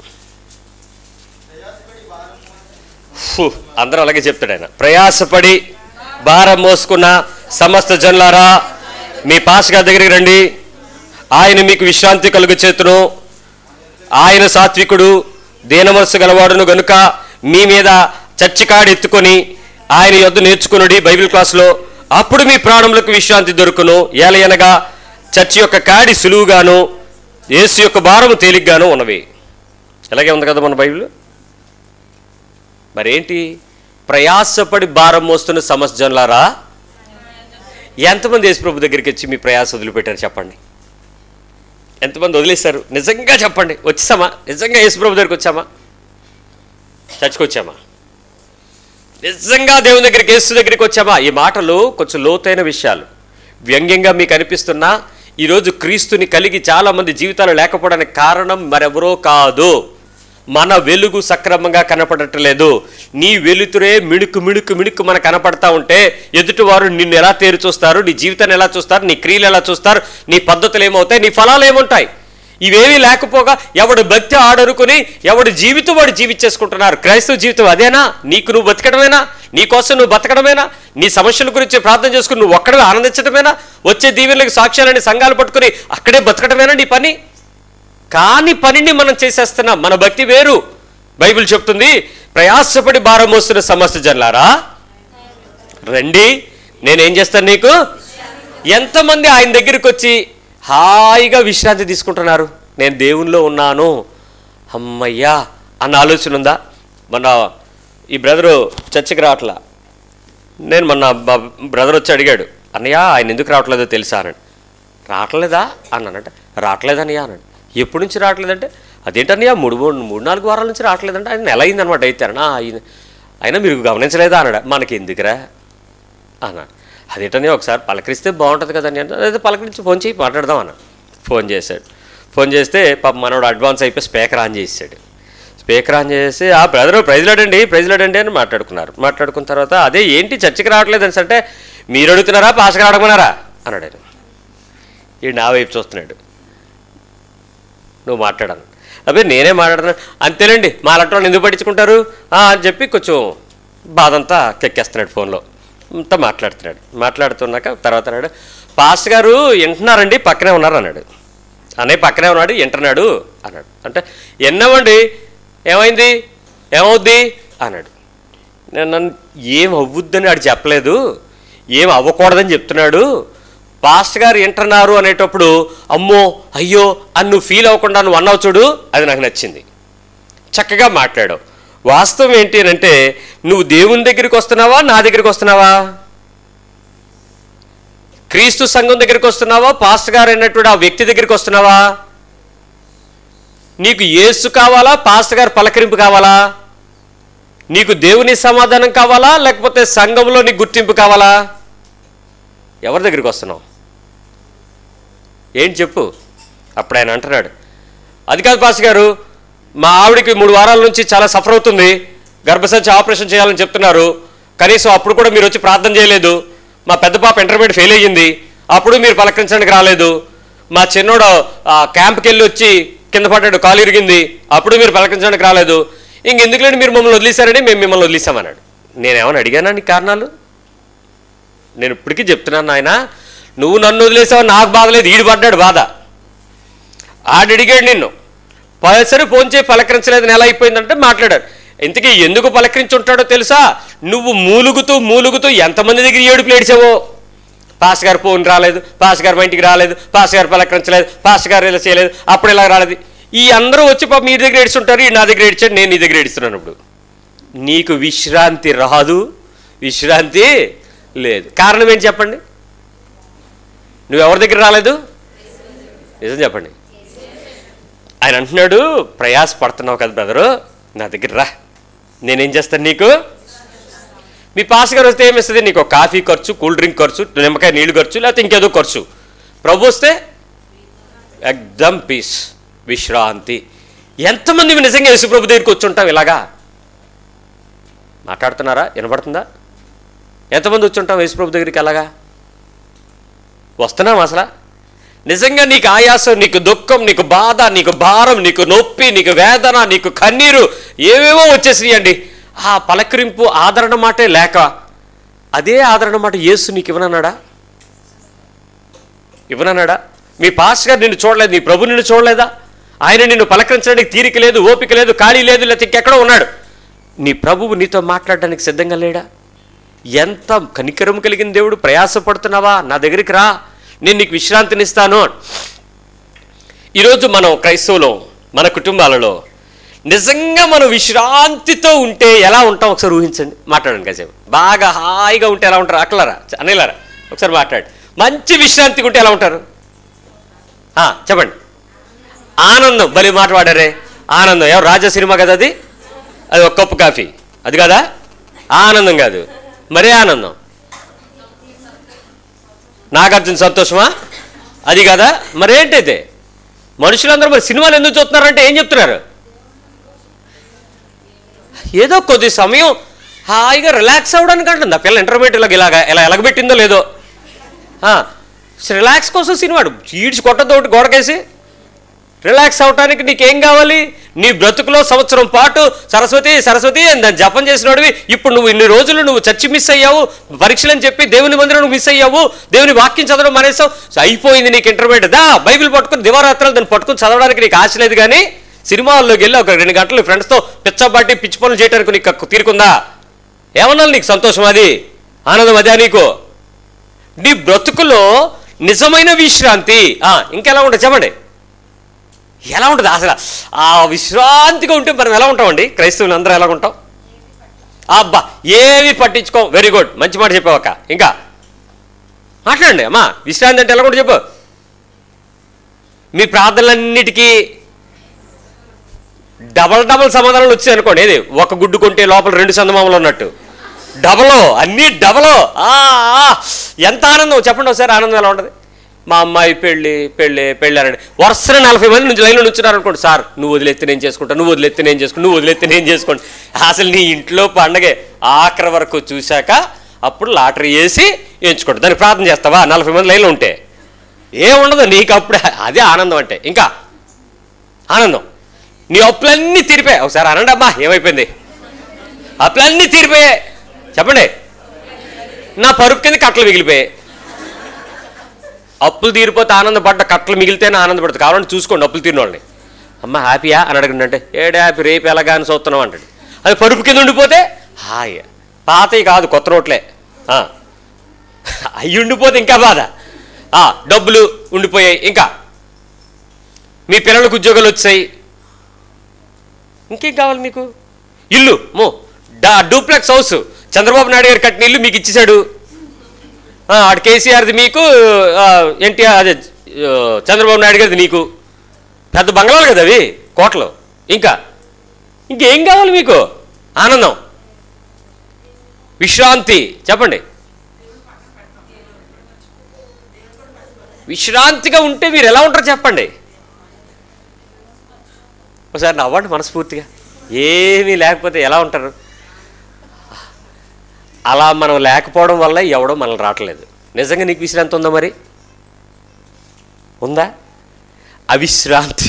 అందరూ అలాగే చెప్తాడు ఆయన. ప్రయాసపడి భారం మోసుకున్న సమస్త జనులారా మీ పాస్ గారి దగ్గరికి రండి, ఆయన మీకు విశ్రాంతి కలుగు చేతును. ఆయన సాత్వికుడు, దీన మనస్సు గలవాడును గనుక మీ మీద చచ్చికాడు ఎత్తుకొని ఆయన యొద్ద నేర్చుకునుడి బైబిల్ క్లాస్లో, అప్పుడు మీ ప్రాణములకు విశ్రాంతి దొరుకును. ఏలయనగా చర్చి యొక్క కాడి సులువుగాను యేసు యొక్క భారము తేలిగ్గాను ఉన్నవి. ఇలాగే ఉంది కదా మన బైబిల్. మరేంటి? ప్రయాసపడి భారం మోస్తున్న సమస్త జనులారా. ఎంతమంది యేసు ప్రభు దగ్గరికి వచ్చి మీ ప్రయాస వదిలిపెట్టారు చెప్పండి? ఎంతమంది వదిలేశారు? నిజంగా చెప్పండి. వచ్చామా? నిజంగా యేసు ప్రభు దగ్గరికి వచ్చామా? చచ్చుకొచ్చామా? నిజంగా దేవుని దగ్గరికి, యేసు దగ్గరికి వచ్చామా? ఈ మాటలు కొంచెం లోతైన విషయాలు. వ్యంగ్యంగా మీకు అనిపిస్తున్నా ఈరోజు క్రీస్తుని కలిగి చాలామంది జీవితాలు లేకపోవడానికి కారణం మరెవరో కాదు, మన వెలుగు సక్రమంగా కనపడట్లేదు. నీ వెలుతురే మిణుకు మిణుకు మిణుకు మన కనపడతా ఉంటే ఎదుటివారు నిన్ను ఎలా తేరు చూస్తారు, నీ జీవితాన్ని ఎలా చూస్తారు, నీ క్రియలు ఎలా చూస్తారు, నీ పద్ధతులు ఏమవుతాయి, నీ ఫలాలు ఏముంటాయి? ఇవేమీ లేకపోగా ఎవడు భక్తి ఆడరుకుని ఎవడు జీవితం వాడు జీవించేసుకుంటున్నారు. క్రైస్తవ జీవితం అదేనా? నీకు నువ్వు బతకడమేనా? నీ కోసం నువ్వు బతకడమేనా? నీ సమస్యల గురించి ప్రార్థన చేసుకుని నువ్వు ఒక్కడే ఆనందించడమేనా? వచ్చే దీవెనలకు సాక్ష్యాలని సంఘాలు పట్టుకుని అక్కడే బతకడమేనా నీ పని? కాని పనిని మనం చేసేస్తున్నాం. మన భక్తి వేరు. బైబిల్ చెప్తుంది, ప్రయాసపడి భారం మోస్తున్న సమస్త జనులారా రండి, నేనేం చేస్తాను నీకు. ఎంతమంది ఆయన దగ్గరికి వచ్చి హాయిగా విశ్రాంతి తీసుకుంటున్నారు? నేను దేవునిలో ఉన్నాను అమ్మయ్యా అన్న ఆలోచన ఉందా? మన ఈ బ్రదరు చర్చికి రావట్లా. నేను మొన్న బ్రదర్ వచ్చి అడిగాడు, అన్నయ్య ఆయన ఎందుకు రావట్లేదో తెలుసా అన్నాడు. రావట్లేదా అన్నానంటే, రావట్లేదన్నయ్య అన్నాడు. ఎప్పటి నుంచి రావట్లేదంటే, అదేంటన్నయ్య మూడు మూడు మూడు నాలుగు వారాల నుంచి రావట్లేదంటే, ఆయన నెల అయిందనమాట. అయితే అన్న ఆయన అయినా మీరు గమనించలేదా అన్నాడు. మనకి ఎందుకురా అన్నాడు. అదేంటన్నయ్య ఒకసారి పలకరిస్తే బాగుంటుంది కదండి అంటే, అదే పలకరించి ఫోన్ చేయి మాట్లాడదాం అన్న. ఫోన్ చేశాడు. ఫోన్ చేస్తే పాప మనోడు అడ్వాన్స్ అయిపోయి స్పీకర్ ఆన్ చేసాడు. స్పీకర్ ఆన్ చేసి ఆ బ్రదరు ప్రైజ్లాడండి ప్రైజ్లాడండి అని మాట్లాడుకున్నారు. మాట్లాడుకున్న తర్వాత అదే ఏంటి చర్చకి రావట్లేదు అని అంటే, మీరు అడుగుతున్నారా పాస్గా అడగమన్నారా అన్నాడు ఆయన. ఈ నా వైపు చూస్తున్నాడు. నువ్వు మాట్లాడాను అబ్బాయి నేనే మాట్లాడుతున్నాను. అంతేనండి మా అలాంటి వాళ్ళు ఎందుకు పట్టించుకుంటారు అని చెప్పి కొంచెం బాధంతా కెక్కేస్తున్నాడు. ఫోన్లో అంతా మాట్లాడుతున్నాడు. మాట్లాడుతున్నాక తర్వాత అన్నాడు, పాస్ గారు వింటున్నారండి పక్కనే ఉన్నారు అన్నాడు. అనే పక్కనే ఉన్నాడు వింటున్నాడు అన్నాడు. అంటే ఎన్నవండి ఏమైంది ఏమవుద్ది అన్నాడు. నేను నన్ను ఏం అవ్వుద్దని ఆడు చెప్పలేదు, ఏం అవ్వకూడదని చెప్తున్నాడు. పాస్ట్ గారు వింటున్నారు అనేటప్పుడు అమ్మో అయ్యో అని నువ్వు ఫీల్ అవ్వకుండా నువ్వు అన్నావు చూడు, అది నాకు నచ్చింది. చక్కగా మాట్లాడావు. వాస్తవం ఏంటి అని అంటే, నువ్వు దేవుని దగ్గరికి వస్తున్నావా నా దగ్గరికి వస్తున్నావా? క్రీస్తు సంఘం దగ్గరికి వస్తున్నావా? పాస్ట్ గారు అయినటువంటి ఆ వ్యక్తి దగ్గరికి వస్తున్నావా? నీకు యేసు కావాలా? పాస్ట్ గారు పలకరింపు కావాలా? నీకు దేవుని సమాధానం కావాలా లేకపోతే సంఘంలో నీకు గుర్తింపు కావాలా? ఎవరి దగ్గరికి వస్తున్నావు ఏంటి చెప్పు. అప్పుడు ఆయన అంటున్నాడు, అది కాదు పాస్ గారు, మా ఆవిడికి మూడు వారాల నుంచి చాలా సఫర్ అవుతుంది, గర్భసంచి ఆపరేషన్ చేయాలని చెప్తున్నారు, కనీసం అప్పుడు కూడా మీరు వచ్చి ప్రార్థన చేయలేదు. మా పెద్ద పాప ఇంటర్మీడియట్ ఫెయిల్ అయ్యింది, అప్పుడు మీరు పలకరించడానికి రాలేదు. మా చిన్నోడు క్యాంప్కి వెళ్ళి వచ్చి కింద పడ్డాడు, కాలు ఇరిగింది, అప్పుడు మీరు పలకరించడానికి రాలేదు. ఇంకెందుకు లేని మీరు మమ్మల్ని వదిలేశారని మేము మిమ్మల్ని వదిలేసామన్నాడు. నేనేమని అడిగానా నీ కారణాలు? నేను ఇప్పటికీ చెప్తున్నాను ఆయన, నువ్వు నన్ను వదిలేసావు నాకు బాధలేదు, ఈడు పడ్డాడు బాధ. ఆడడిగాడు నిన్ను, పదసరి ఫోన్ చేయి పలకరించలేదు, నెల అయిపోయిందంటే మాట్లాడాడు. ఇంతకీ ఎందుకు పలకరించి ఉంటాడో తెలుసా? నువ్వు మూలుగుతూ మూలుగుతూ ఎంతమంది దగ్గర ఏడుపులు ఏడిచావో. పాస్ గారు ఫోన్ రాలేదు, పాస్ గారు మా ఇంటికి రాలేదు, పాస్ గారు పలకరించలేదు, పాస్ గారు ఇలా చేయలేదు, అప్పుడు ఇలా రాలేదు. ఈ అందరూ వచ్చి పాప మీ దగ్గర ఏడుస్తుంటారు, ఈ నా దగ్గర ఏడ్చాడు, నేను నీ దగ్గర ఏడుస్తున్నాను. ఇప్పుడు నీకు విశ్రాంతి రాదు, విశ్రాంతి లేదు. కారణం ఏంటి చెప్పండి? నువ్వు ఎవరి దగ్గర రాలేదు? నిజం చెప్పండి. ఆయన అంటున్నాడు, ప్రయాస పడుతున్నావు కదా బ్రదరు, నా దగ్గర రా, నేనేం చేస్తాను నీకు. మీ పాస్ గారు వస్తే ఏమిస్తుంది? నీకు కాఫీ ఖర్చు, కూల్ డ్రింక్ ఖర్చు, నిమ్మకాయ నీళ్ళు ఖర్చు, లేకపోతే ఇంకేదో ఖర్చు. ప్రభు వస్తే ఎగ్దమ్ పీస్, విశ్రాంతి. ఎంతమంది నిజంగా యేసుప్రభు దగ్గరికి వచ్చి ఉంటాం ఇలాగా? మాట్లాడుతున్నారా? వినపడుతుందా? ఎంతమంది వచ్చి ఉంటాం యేసుప్రభు దగ్గరికి అలాగా? వస్తున్నాం అసలు? నిజంగా నీకు ఆయాసం, నీకు దుఃఖం, నీకు బాధ, నీకు భారం, నీకు నొప్పి, నీకు వేదన, నీకు కన్నీరు ఏవేవో వచ్చేసినాయండి. ఆ పలకరింపు ఆదరణ మాటే లేక, అదే ఆదరణ మాట యేసు నీకు ఇవ్వనన్నాడా? ఇవ్వనన్నాడా? మీ పాస్ గారు నిన్ను చూడలేదు, నీ ప్రభు నిన్ను చూడలేదా? ఆయన నిన్ను పలకరించడానికి తీరిక లేదు, ఓపిక లేదు, ఖాళీ లేదు, లేకపోతే ఇంకెక్కడో ఉన్నాడు. నీ ప్రభువు నీతో మాట్లాడడానికి సిద్ధంగా లేడా? ఎంత కనికరం కలిగిన దేవుడు. ప్రయాసపడుతున్నావా? నా దగ్గరికి రా, నేను నీకు విశ్రాంతినిస్తాను. ఈరోజు మనం క్రైస్తవులో మన కుటుంబాలలో నిజంగా మనం విశ్రాంతితో ఉంటే ఎలా ఉంటాం ఒకసారి ఊహించండి. మాట్లాడండి కాసేపు. బాగా హాయిగా ఉంటే ఎలా ఉంటారు? అక్కలారా అనేలారా ఒకసారి మాట్లాడు. మంచి విశ్రాంతిగా ఉంటే ఎలా ఉంటారు చెప్పండి? ఆనందం. భలే మాట్లాడారే, ఆనందం. ఎవరు? రాజా సినిమా కదా అది, అది ఒక కప్పు కాఫీ, అది కదా ఆనందం. కాదు మరే ఆనందం. నాగార్జున సంతోషమా? అది కదా మరేంటైతే. మనుషులందరూ మరి సినిమాలు ఎందుకు చూస్తున్నారంటే ఏం చెప్తున్నారు? ఏదో కొద్ది సమయం హాయిగా రిలాక్స్ అవ్వడానికి అంటుంది. ఆ పిల్ల ఇంటర్మీడియట్ ఇలాగ ఇలాగ ఇలా ఎలగబెట్టిందో లేదో, రిలాక్స్ కోసం సినిమాడు ఈడ్చి కొట్టతో ఒకటి గోడకేసి రిలాక్స్ అవటానికి నీకేం కావాలి? నీ బ్రతుకులో సంవత్సరం పాటు సరస్వతి సరస్వతి అని దాన్ని జపం చేసినోడివి. ఇప్పుడు నువ్వు ఇన్ని రోజులు నువ్వు చర్చి మిస్ అయ్యావు, పరీక్షలు అని చెప్పి దేవుని మందిరం నువ్వు మిస్ అయ్యావు, దేవుని వాక్యం చదవడం మానేసావు, అయిపోయింది నీకు ఇంటర్మీడియట్. దా బైబిల్ పట్టుకుని దివారాత్రాలు దాన్ని పట్టుకుని చదవడానికి నీకు ఆశ లేదు. కానీ సినిమాల్లోకి వెళ్ళి ఒక రెండు గంటలు ఫ్రెండ్స్తో పిచ్చబాటి పిచ్చి పనులు చేయడానికి నీకు తీరుకుందా? ఏమన్నా నీకు సంతోషం? అది ఆనందం అదే నీకు? నీ బ్రతుకులో నిజమైన విశ్రాంతి ఇంకెలా ఉంటుంది చెప్పండి? ఎలా ఉంటుంది అసలు? ఆ విశ్రాంతిగా ఉంటే మనం ఎలా ఉంటామండి? క్రైస్తవులు అందరూ ఎలా ఉంటాం? అబ్బా ఏవి పట్టించుకో. వెరీ గుడ్, మంచి మాట చెప్పావక్క. ఇంకా మాట్లాడండి అమ్మా. విశ్రాంతి అంటే ఎలా కూడా చెప్పు. మీ ప్రార్థనలన్నిటికీ డబల్ డబల్ సమాధానాలు వచ్చాయి అనుకోండి. ఏది ఒక గుడ్డు కొంటే లోపల రెండు చందమామలు ఉన్నట్టు డబలో, అన్నీ డబలో. ఎంత ఆనందం చెప్పండి ఒకసారి. ఆనందం ఎలా ఉంటుంది? మా అమ్మాయి పెళ్ళి పెళ్ళి పెళ్ళి అనండి, వరుసన నలభై మంది నుంచి లైన్లో నుంచున్నారు అనుకోండి. సార్ నువ్వు వదిలేస్తే నేను చేసుకుంటా, నువ్వు వదిలేస్తే నేను చేసుకుంటా, నువ్వు వదిలేస్తే నేను చేసుకోండి. అసలు నీ ఇంట్లో పండగే ఆఖరి వరకు చూశాక అప్పుడు లాటరీ వేసి ఎంచుకోండి. దానికి ప్రార్థన చేస్తావా నలభై మంది లైన్లో ఉంటే? ఏముండదు నీకు అప్పుడే. అదే ఆనందం అంటే. ఇంకా ఆనందం. నీ అప్పులన్నీ తీరిపోయాయి. ఒకసారి అనండి అమ్మా, ఏమైపోయింది? అప్పులన్నీ తీరిపోయాయి. చెప్పండి. నా పరుపు కింద కట్టలు మిగిలిపోయాయి. అప్పులు తీరిపోతే ఆనందపడ్డ, కట్టలు మిగిలితేనే ఆనందపడుతుంది. కావాలంటే చూసుకోండి అప్పులు తీరిన వాళ్ళని. అమ్మ హ్యాపీయా అని అడగండి అంటే, ఏడు హ్యాపీ, రేపు ఎలాగా అని చూస్తున్నాం అంటాడు. అది పరుపు కింద ఉండిపోతే హాయ్. పాతవి కాదు, కొత్త నోట్లే. అవి ఉండిపోతే ఇంకా బాధ. డబ్బులు ఉండిపోయాయి. ఇంకా మీ పిల్లలకు ఉద్యోగాలు వచ్చాయి. ఇంకేం కావాలి మీకు? ఇల్లు మో డా డూప్లెక్స్ హౌస్ చంద్రబాబు నాయుడు గారు కట్టిన ఇల్లు మీకు ఇచ్చేశాడు. ఆడు కేసీఆర్ది మీకు, ఎన్టీఆర్ అదే చంద్రబాబు నాయుడు గారిది నీకు. పెద్ద బంగ్లాలు కదా అవి, కోటలు. ఇంకా ఇంకేం కావాలి మీకు? ఆనందం, విశ్రాంతి. చెప్పండి. విశ్రాంతిగా ఉంటే మీరు ఎలా ఉంటారు చెప్పండి. ఒకసారి నవ్వండి మనస్ఫూర్తిగా. ఏమీ లేకపోతే ఎలా ఉంటారు? అలా మనం లేకపోవడం వల్ల ఎవడో మనల్ని రావట్లేదు. నిజంగా నీకు విశ్రాంతి ఉందా? మరి ఉందా? అవిశ్రాంతి.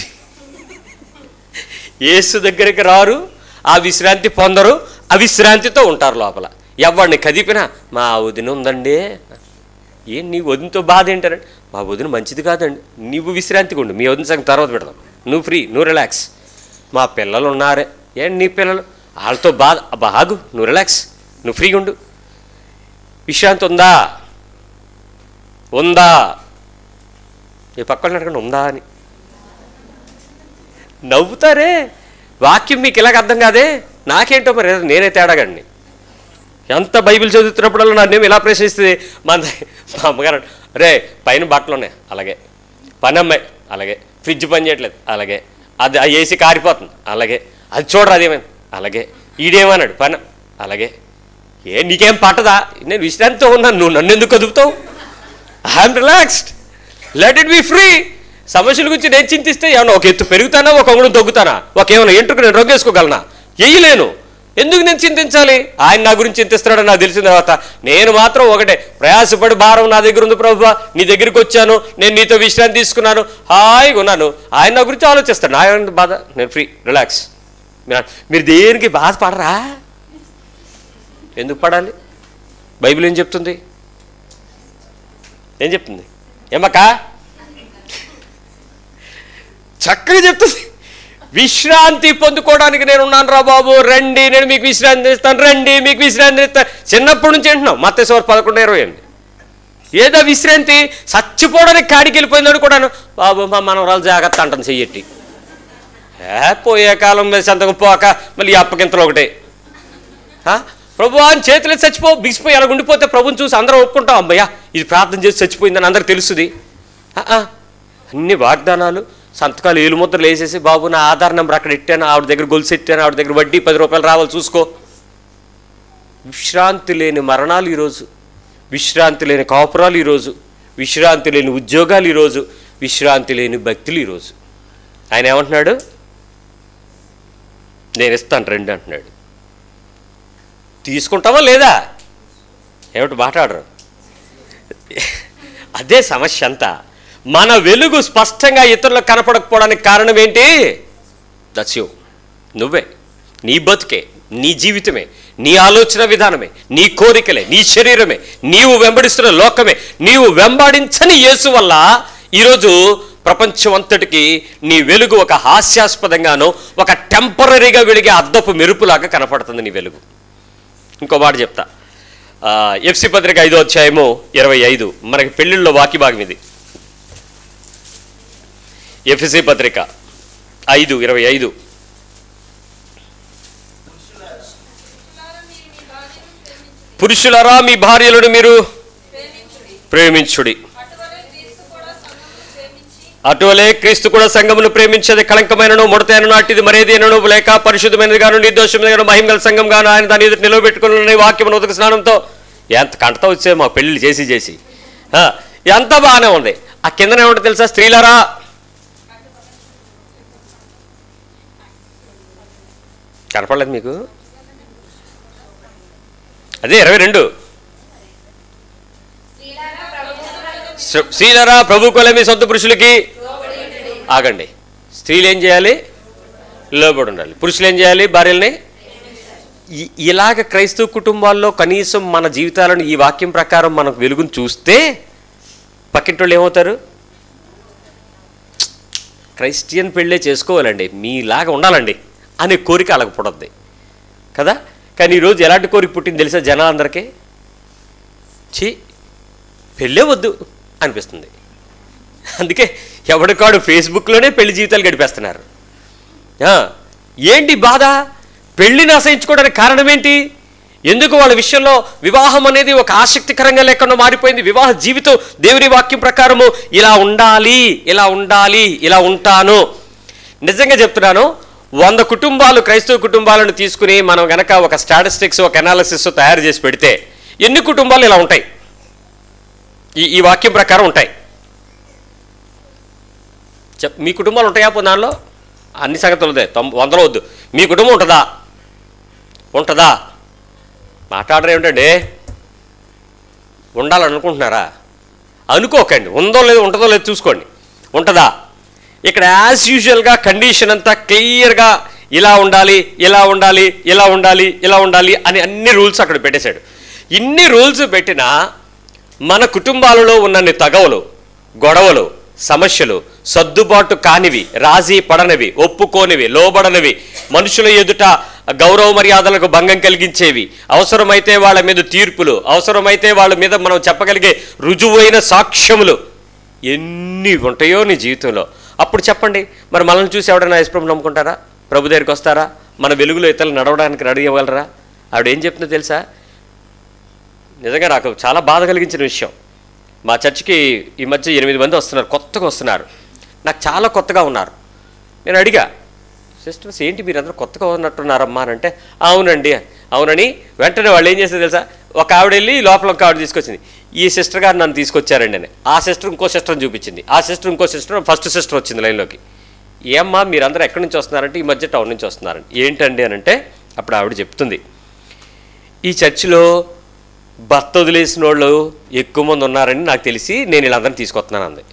యేసు దగ్గరికి రారు, ఆ విశ్రాంతి పొందరు, అవిశ్రాంతితో ఉంటారు లోపల. ఎవరిని కదిపినా మా వదిన ఉందండి. ఏం నీ వదినతో బాధ ఏంటారండి? మా వదిన మంచిది కాదండి. నువ్వు విశ్రాంతిగా ఉండు, మీ వదిన సంగతి తర్వాత పెడదాం. నువ్వు ఫ్రీ, నువ్వు రిలాక్స్. మా పిల్లలు ఉన్నారే, ఏం నీ పిల్లలు వాళ్ళతో బాధ, బాగు, నువ్వు రిలాక్స్, నువ్వు ఫ్రీగా ఉండు. విశ్రాంతి ఉందా? ఉందా? ఈ పక్కన అడగండి ఉందా అని. నవ్వుతారే. వాక్యం మీకు ఇలాగ అర్థం కాదే. నాకేంటో మరి నేనే తేడాగండి. ఎంత బైబిల్ చదువుతున్నప్పుడల్లా నన్నేమి ఇలా ప్రశ్నిస్తుంది మన మా అమ్మగారు. రే పైన బట్టలు ఉన్నాయి, అలాగే. పని అమ్మాయి, అలాగే. ఫ్రిడ్జ్ పని చేయట్లేదు, అలాగే. అది ఆ ఏసీ కారిపోతుంది, అలాగే. అది చూడరు, అదేమైంది, అలాగే. ఈడేమన్నాడు పని, అలాగే. ఏ నీకేం పట్టదా? నేను విశ్రాంతితో ఉన్నాను, నువ్వు నన్ను ఎందుకు కదుపుతావు? I'm relaxed, let it be free. సమస్యల గురించి నేను చింతిస్తే ఏమన్నా ఒక ఎత్తు పెరుగుతానా, ఒక అంగుళం తగ్గుతానా, ఒక ఏమైనా ఎంట్రుకు నేను రొగ్గేసుకోగలనా? వేయలేను. ఎందుకు నేను చింతించాలి? ఆయన నా గురించి చింతిస్తున్నాడని నాకు తెలిసిన తర్వాత నేను మాత్రం ఒకటే, ప్రయాసపడి భారం నా దగ్గర ఉంది ప్రభువా, నీ దగ్గరికి వచ్చాను, నేను నీతో విశ్రాంతి తీసుకున్నాను, హాయిగా ఉన్నాను. ఆయన నా గురించి ఆలోచిస్తాడు. నా బాధ, నేను ఫ్రీ, రిలాక్స్. మీరు దేనికి బాధపడరా? ఎందుకు పడాలి? బైబిల్ ఏం చెప్తుంది? ఏం చెప్తుంది? ఏమక్క చక్కగా చెప్తుంది. విశ్రాంతి పొందుకోవడానికి నేను ఉన్నాను రా బాబు, రండి నేను మీకు విశ్రాంతి ఇస్తాను, రండి మీకు విశ్రాంతి ఇస్తాను. చిన్నప్పటి నుంచి అంటున్నాం. మత్తయి పదకొండు ఇరవై ఎనిమిది. ఏదో విశ్రాంతి, చచ్చిపోవడానికి కాడికి వెళ్ళిపోయిందని కూడాను. బాబు మా మనవరాలు జాగ్రత్త అంటాను చెయ్యట్టి. ఏ పోయే కాలం మీద సంతకం పోక మళ్ళీ అప్పగింతలు ఒకటే. ప్రభు అని చేతులు చచ్చిపో, బిగిసిపోయి అలా ఉండిపోతే ప్రభుని చూసి అందరం ఒప్పుకుంటాం. అమ్మయ్యా ఇది ప్రార్థన చేసి చచ్చిపోయిందని అందరికి తెలుస్తుంది. అన్ని వాగ్దానాలు, సంతకాలు, ఏలు ముద్రలు వేసేసి బాబు నా ఆధార్ నెంబర్ అక్కడ ఇట్టాను, ఆవిడ దగ్గర గొలుసు ఎట్టాను, ఆవిడ దగ్గర వడ్డీ పది రూపాయలు రావాలి చూసుకో. విశ్రాంతి లేని మరణాలు ఈరోజు, విశ్రాంతి లేని కాపురాలు ఈరోజు, విశ్రాంతి లేని ఉద్యోగాలు ఈరోజు, విశ్రాంతి లేని భక్తులు ఈరోజు. ఆయన ఏమంటున్నాడు? నేను ఇస్తాను రండి అంటున్నాడు. తీసుకుంటావా లేదా? ఏమిటి మాట్లాడరు? అదే సమస్య అంతా. మన వెలుగు స్పష్టంగా ఇతరులకు కనపడకపోవడానికి కారణం ఏంటి? That's you. నువ్వే, నీ బతుకే, నీ జీవితమే, నీ ఆలోచన విధానమే, నీ కోరికలే, నీ శరీరమే, నీవు వెంబడిస్తున్న లోకమే, నీవు వెంబడించని యేసు వల్ల ఈరోజు ప్రపంచం అంతటికి నీ వెలుగు ఒక హాస్యాస్పదంగానో, ఒక టెంపరీగా వెలిగే అద్దపు మెరుపులాగా కనపడుతుంది నీ వెలుగు. ఇంకో మాట చెప్తా. ఎఫ్సి పత్రిక ఐదో అధ్యాయము ఇరవై ఐదు. మనకి పెళ్ళిళ్ళలో వాక్య భాగం ఇది. ఎఫ్సి పత్రిక ఐదు ఇరవై ఐదు. పురుషులారా మీ భార్యలను మీరు ప్రేమించుడి, అటువలే క్రీస్తు కూడా సంఘమును ప్రేమించేది కళంకమైనను ముడతైనను అట్టిది మరేదైనను లేక పరిశుద్ధమైనది గాను నిర్దోషమైనది గాను మహిమగల సంఘం గాను ఆయన దాని ఎదుటి నిలవబెట్టుకుని వాక్యమును ఉదక స్నానంతో ఎంత కంటతో వచ్చే మా పెళ్ళిళ్ళు చేసి చేసి ఎంత బాగానే ఉంది. ఆ కిందనే ఏమంటే తెలుసా, స్త్రీలారా కనపడలేదు మీకు? అదే ఇరవై రెండు స్త్రీలారా ప్రభు కొల మీ సొంత పురుషులకి ఆగండి. స్త్రీలు ఏం చేయాలి? లోబడి ఉండాలి. పురుషులు ఏం చేయాలి? భార్యల్ని. ఇలాగ క్రైస్తవ కుటుంబాల్లో కనీసం మన జీవితాలను ఈ వాక్యం ప్రకారం మనకు వెలుగును చూస్తే పక్కింటోళ్ళు ఏమవుతారు? క్రైస్టియన్ పెళ్ళే చేసుకోవాలండి, మీలాగా ఉండాలండి అనే కోరిక అలాగ పుడద్ది కదా. కానీ ఈరోజు ఎలాంటి కోరిక పుట్టింది తెలుసా జనాలందరికీ? ఛీ పెళ్ళే వద్దు అనిపిస్తుంది. అందుకే ఎవడికాడు ఫేస్బుక్లోనే పెళ్లి జీవితాలు గడిపేస్తున్నారు. ఏంటి బాధ? పెళ్లిని ఆశ్రయించుకోవడానికి కారణం ఏంటి? ఎందుకు వాళ్ళ విషయంలో వివాహం అనేది ఒక ఆసక్తికరంగా లేకుండా మారిపోయింది. వివాహ జీవితం దేవుని వాక్యం ప్రకారము ఇలా ఉండాలి, ఇలా ఉండాలి, ఇలా ఉంటాను. నిజంగా చెప్తున్నాను, వంద కుటుంబాలు క్రైస్తవ కుటుంబాలను తీసుకుని మనం గనక ఒక స్టాటిస్టిక్స్ ఒక అనాలిసిస్ తయారు చేసి పెడితే ఎన్ని కుటుంబాలు ఇలా ఉంటాయి? ఈ ఈ వాక్యం ప్రకారం ఉంటాయి. చెప్ మీ కుటుంబాలు ఉంటాయా? దానిలో అన్ని సంగతులదే తొం వందలో వద్దు. మీ కుటుంబం ఉంటుందా? ఉంటుందా? మాట్లాడరు ఏమిటండి? ఉండాలనుకుంటున్నారా? అనుకోకండి, ఉందో లేదో ఉంటుందో లేదో చూసుకోండి. ఉంటుందా? ఇక్కడ యాజ్ యూజువల్గా కండిషన్ అంతా క్లియర్గా ఇలా ఉండాలి, ఇలా ఉండాలి, ఇలా ఉండాలి, ఇలా ఉండాలి అని అన్ని రూల్స్ అక్కడ పెట్టేశాడు. ఇన్ని రూల్స్ పెట్టినా మన కుటుంబాలలో ఉన్నన్ని తగవలు, గొడవలు, సమస్యలు, సర్దుబాటు కానివి, రాజీ పడనివి, ఒప్పుకోనివి, లోబడనివి, మనుషుల ఎదుట గౌరవ మర్యాదలకు భంగం కలిగించేవి, అవసరమైతే వాళ్ళ మీద తీర్పులు, అవసరమైతే వాళ్ళ మీద మనం చెప్పగలిగే రుజువైన సాక్ష్యములు ఎన్ని ఉంటాయో నీ జీవితంలో. అప్పుడు చెప్పండి, మరి మనల్ని చూసి ఎవడైనా యేసుప్రభుని నమ్ముకుంటారా? ప్రభు దగ్గరికి వస్తారా? మన వెలుగులో ఇతరులు నడవడానికి రెడీ అవ్వగలరా? ఆవిడ ఏం చెప్తుందో తెలుసా? నిజంగా నాకు చాలా బాధ కలిగించిన విషయం. మా చర్చికి ఈ మధ్య ఎనిమిది మంది వస్తున్నారు, కొత్తగా వస్తున్నారు. నాకు చాలా కొత్తగా ఉన్నారు. నేను అడిగా, సిస్టర్స్ ఏంటి మీరందరూ కొత్తగా ఉన్నట్టున్నారమ్మా అని అంటే, అవునండి అవునని వెంటనే వాళ్ళు ఏం చేస్తారు తెలుసా? ఒక ఆవిడ వెళ్ళి లోపల ఒక ఆవిడ తీసుకొచ్చింది. ఈ సిస్టర్ గారు నన్ను తీసుకొచ్చారండి అని. ఆ సిస్టర్ ఇంకో సిస్టర్ని చూపించింది, ఆ సిస్టర్ ఇంకో సిస్టర్, ఫస్ట్ సిస్టర్ వచ్చింది లైన్లోకి. ఏమ్మా మీరందరూ ఎక్కడి నుంచి వస్తున్నారంటే, ఈ మధ్య టౌన్ నుంచి వస్తున్నారండి. ఏంటండి అని అంటే, అప్పుడు ఆవిడ చెప్తుంది, ఈ చర్చిలో భర్త వదిలేసిన వాళ్ళు ఎక్కువ మంది ఉన్నారని నాకు తెలిసి నేను వీళ్ళందరినీ తీసుకొస్తున్నాను అంది.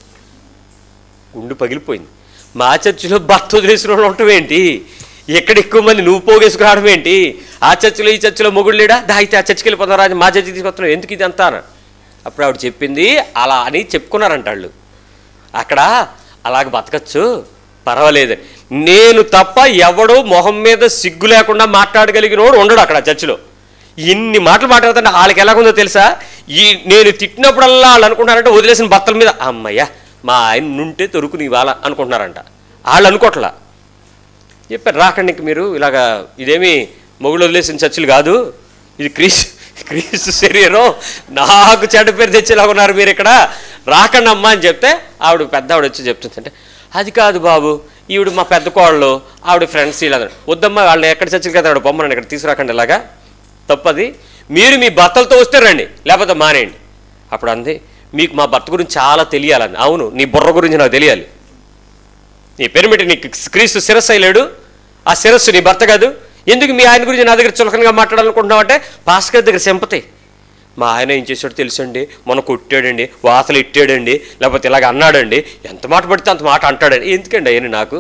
గుండు పగిలిపోయింది. మా చర్చిలో భర్త వదిలేసిన వాళ్ళు ఉండటం ఏంటి? ఎక్కడ ఎక్కువ మంది నువ్వు పోగేసుకురావడం ఏంటి? ఆ చర్చిలో ఈ చర్చిలో మొగుడు లేడా? దా అయితే ఆ చర్చికి వెళ్ళిపోతాం రాజు, మా చర్చికి తీసుకొస్తున్నావు, ఎందుకు ఇది అంతా? అప్పుడు ఆవిడ చెప్పింది, అలా అని చెప్పుకున్నారంట వాళ్ళు. అక్కడ అలాగ బతకచ్చు, పర్వాలేదు. నేను తప్ప ఎవడో మొహం మీద సిగ్గు లేకుండా మాట్లాడగలిగినోడు ఉండడు అక్కడ చర్చిలో. ఇన్ని మాటలు మాట్లాడుతుంటే వాళ్ళకి ఎలాగుందో తెలుసా? ఈ నేను తిట్టినప్పుడల్లా వాళ్ళు అనుకుంటున్నారంటే వదిలేసిన భర్తల మీద అమ్మయ్యా మా ఆయన నుంటే దొరుకుని ఇవాళ అనుకుంటున్నారంట. వాళ్ళు అనుకోట్లా. చెప్పారు, రాకండి ఇంక మీరు ఇలాగా, ఇదేమి మొగుడు వదిలేసిన చర్చిలు కాదు, ఇది క్రీస్తు క్రీస్తు శరీరం, నాకు చెడ్డ పేరు తెచ్చేలాగా ఉన్నారు మీరు ఇక్కడ, రాకండి అమ్మా అని చెప్తే ఆవిడ పెద్ద ఆవిడ వచ్చి చెప్తుందంటే, అది కాదు బాబు, ఈవిడ మా పెద్ద కోళ్ళు, ఆవిడ ఫ్రెండ్స్ ఇలా వద్దమ్మా, వాళ్ళని ఎక్కడ చర్చిలు కదా ఆవిడ బొమ్మని ఇక్కడ తీసుకురాకండి, ఇలాగా తప్పది, మీరు మీ భర్తలతో వస్తే రండి లేకపోతే మానేయండి. అప్పుడు అంది, మీకు మా భర్త గురించి చాలా తెలియాలని. అవును, నీ బుర్ర గురించి నాకు తెలియాలి. నీ పెరిమిటి నీకు క్రీస్తు శిరస్సు అయ్యలేడు, ఆ శిరస్సు నీ భర్త కాదు, ఎందుకు మీ ఆయన గురించి నా దగ్గర చులకనగా మాట్లాడాలనుకుంటున్నావు అంటే, పాస్కర్ దగ్గర సింపతి. మా ఆయన ఏం చేశాడో తెలుసండి, మొన్న కొట్టాడండి, వాతలు ఇట్టాడండి, లేకపోతే ఇలాగ అన్నాడండి, ఎంత మాట పడితే అంత మాట అంటాడండి. ఎందుకండి ఆయన నాకు?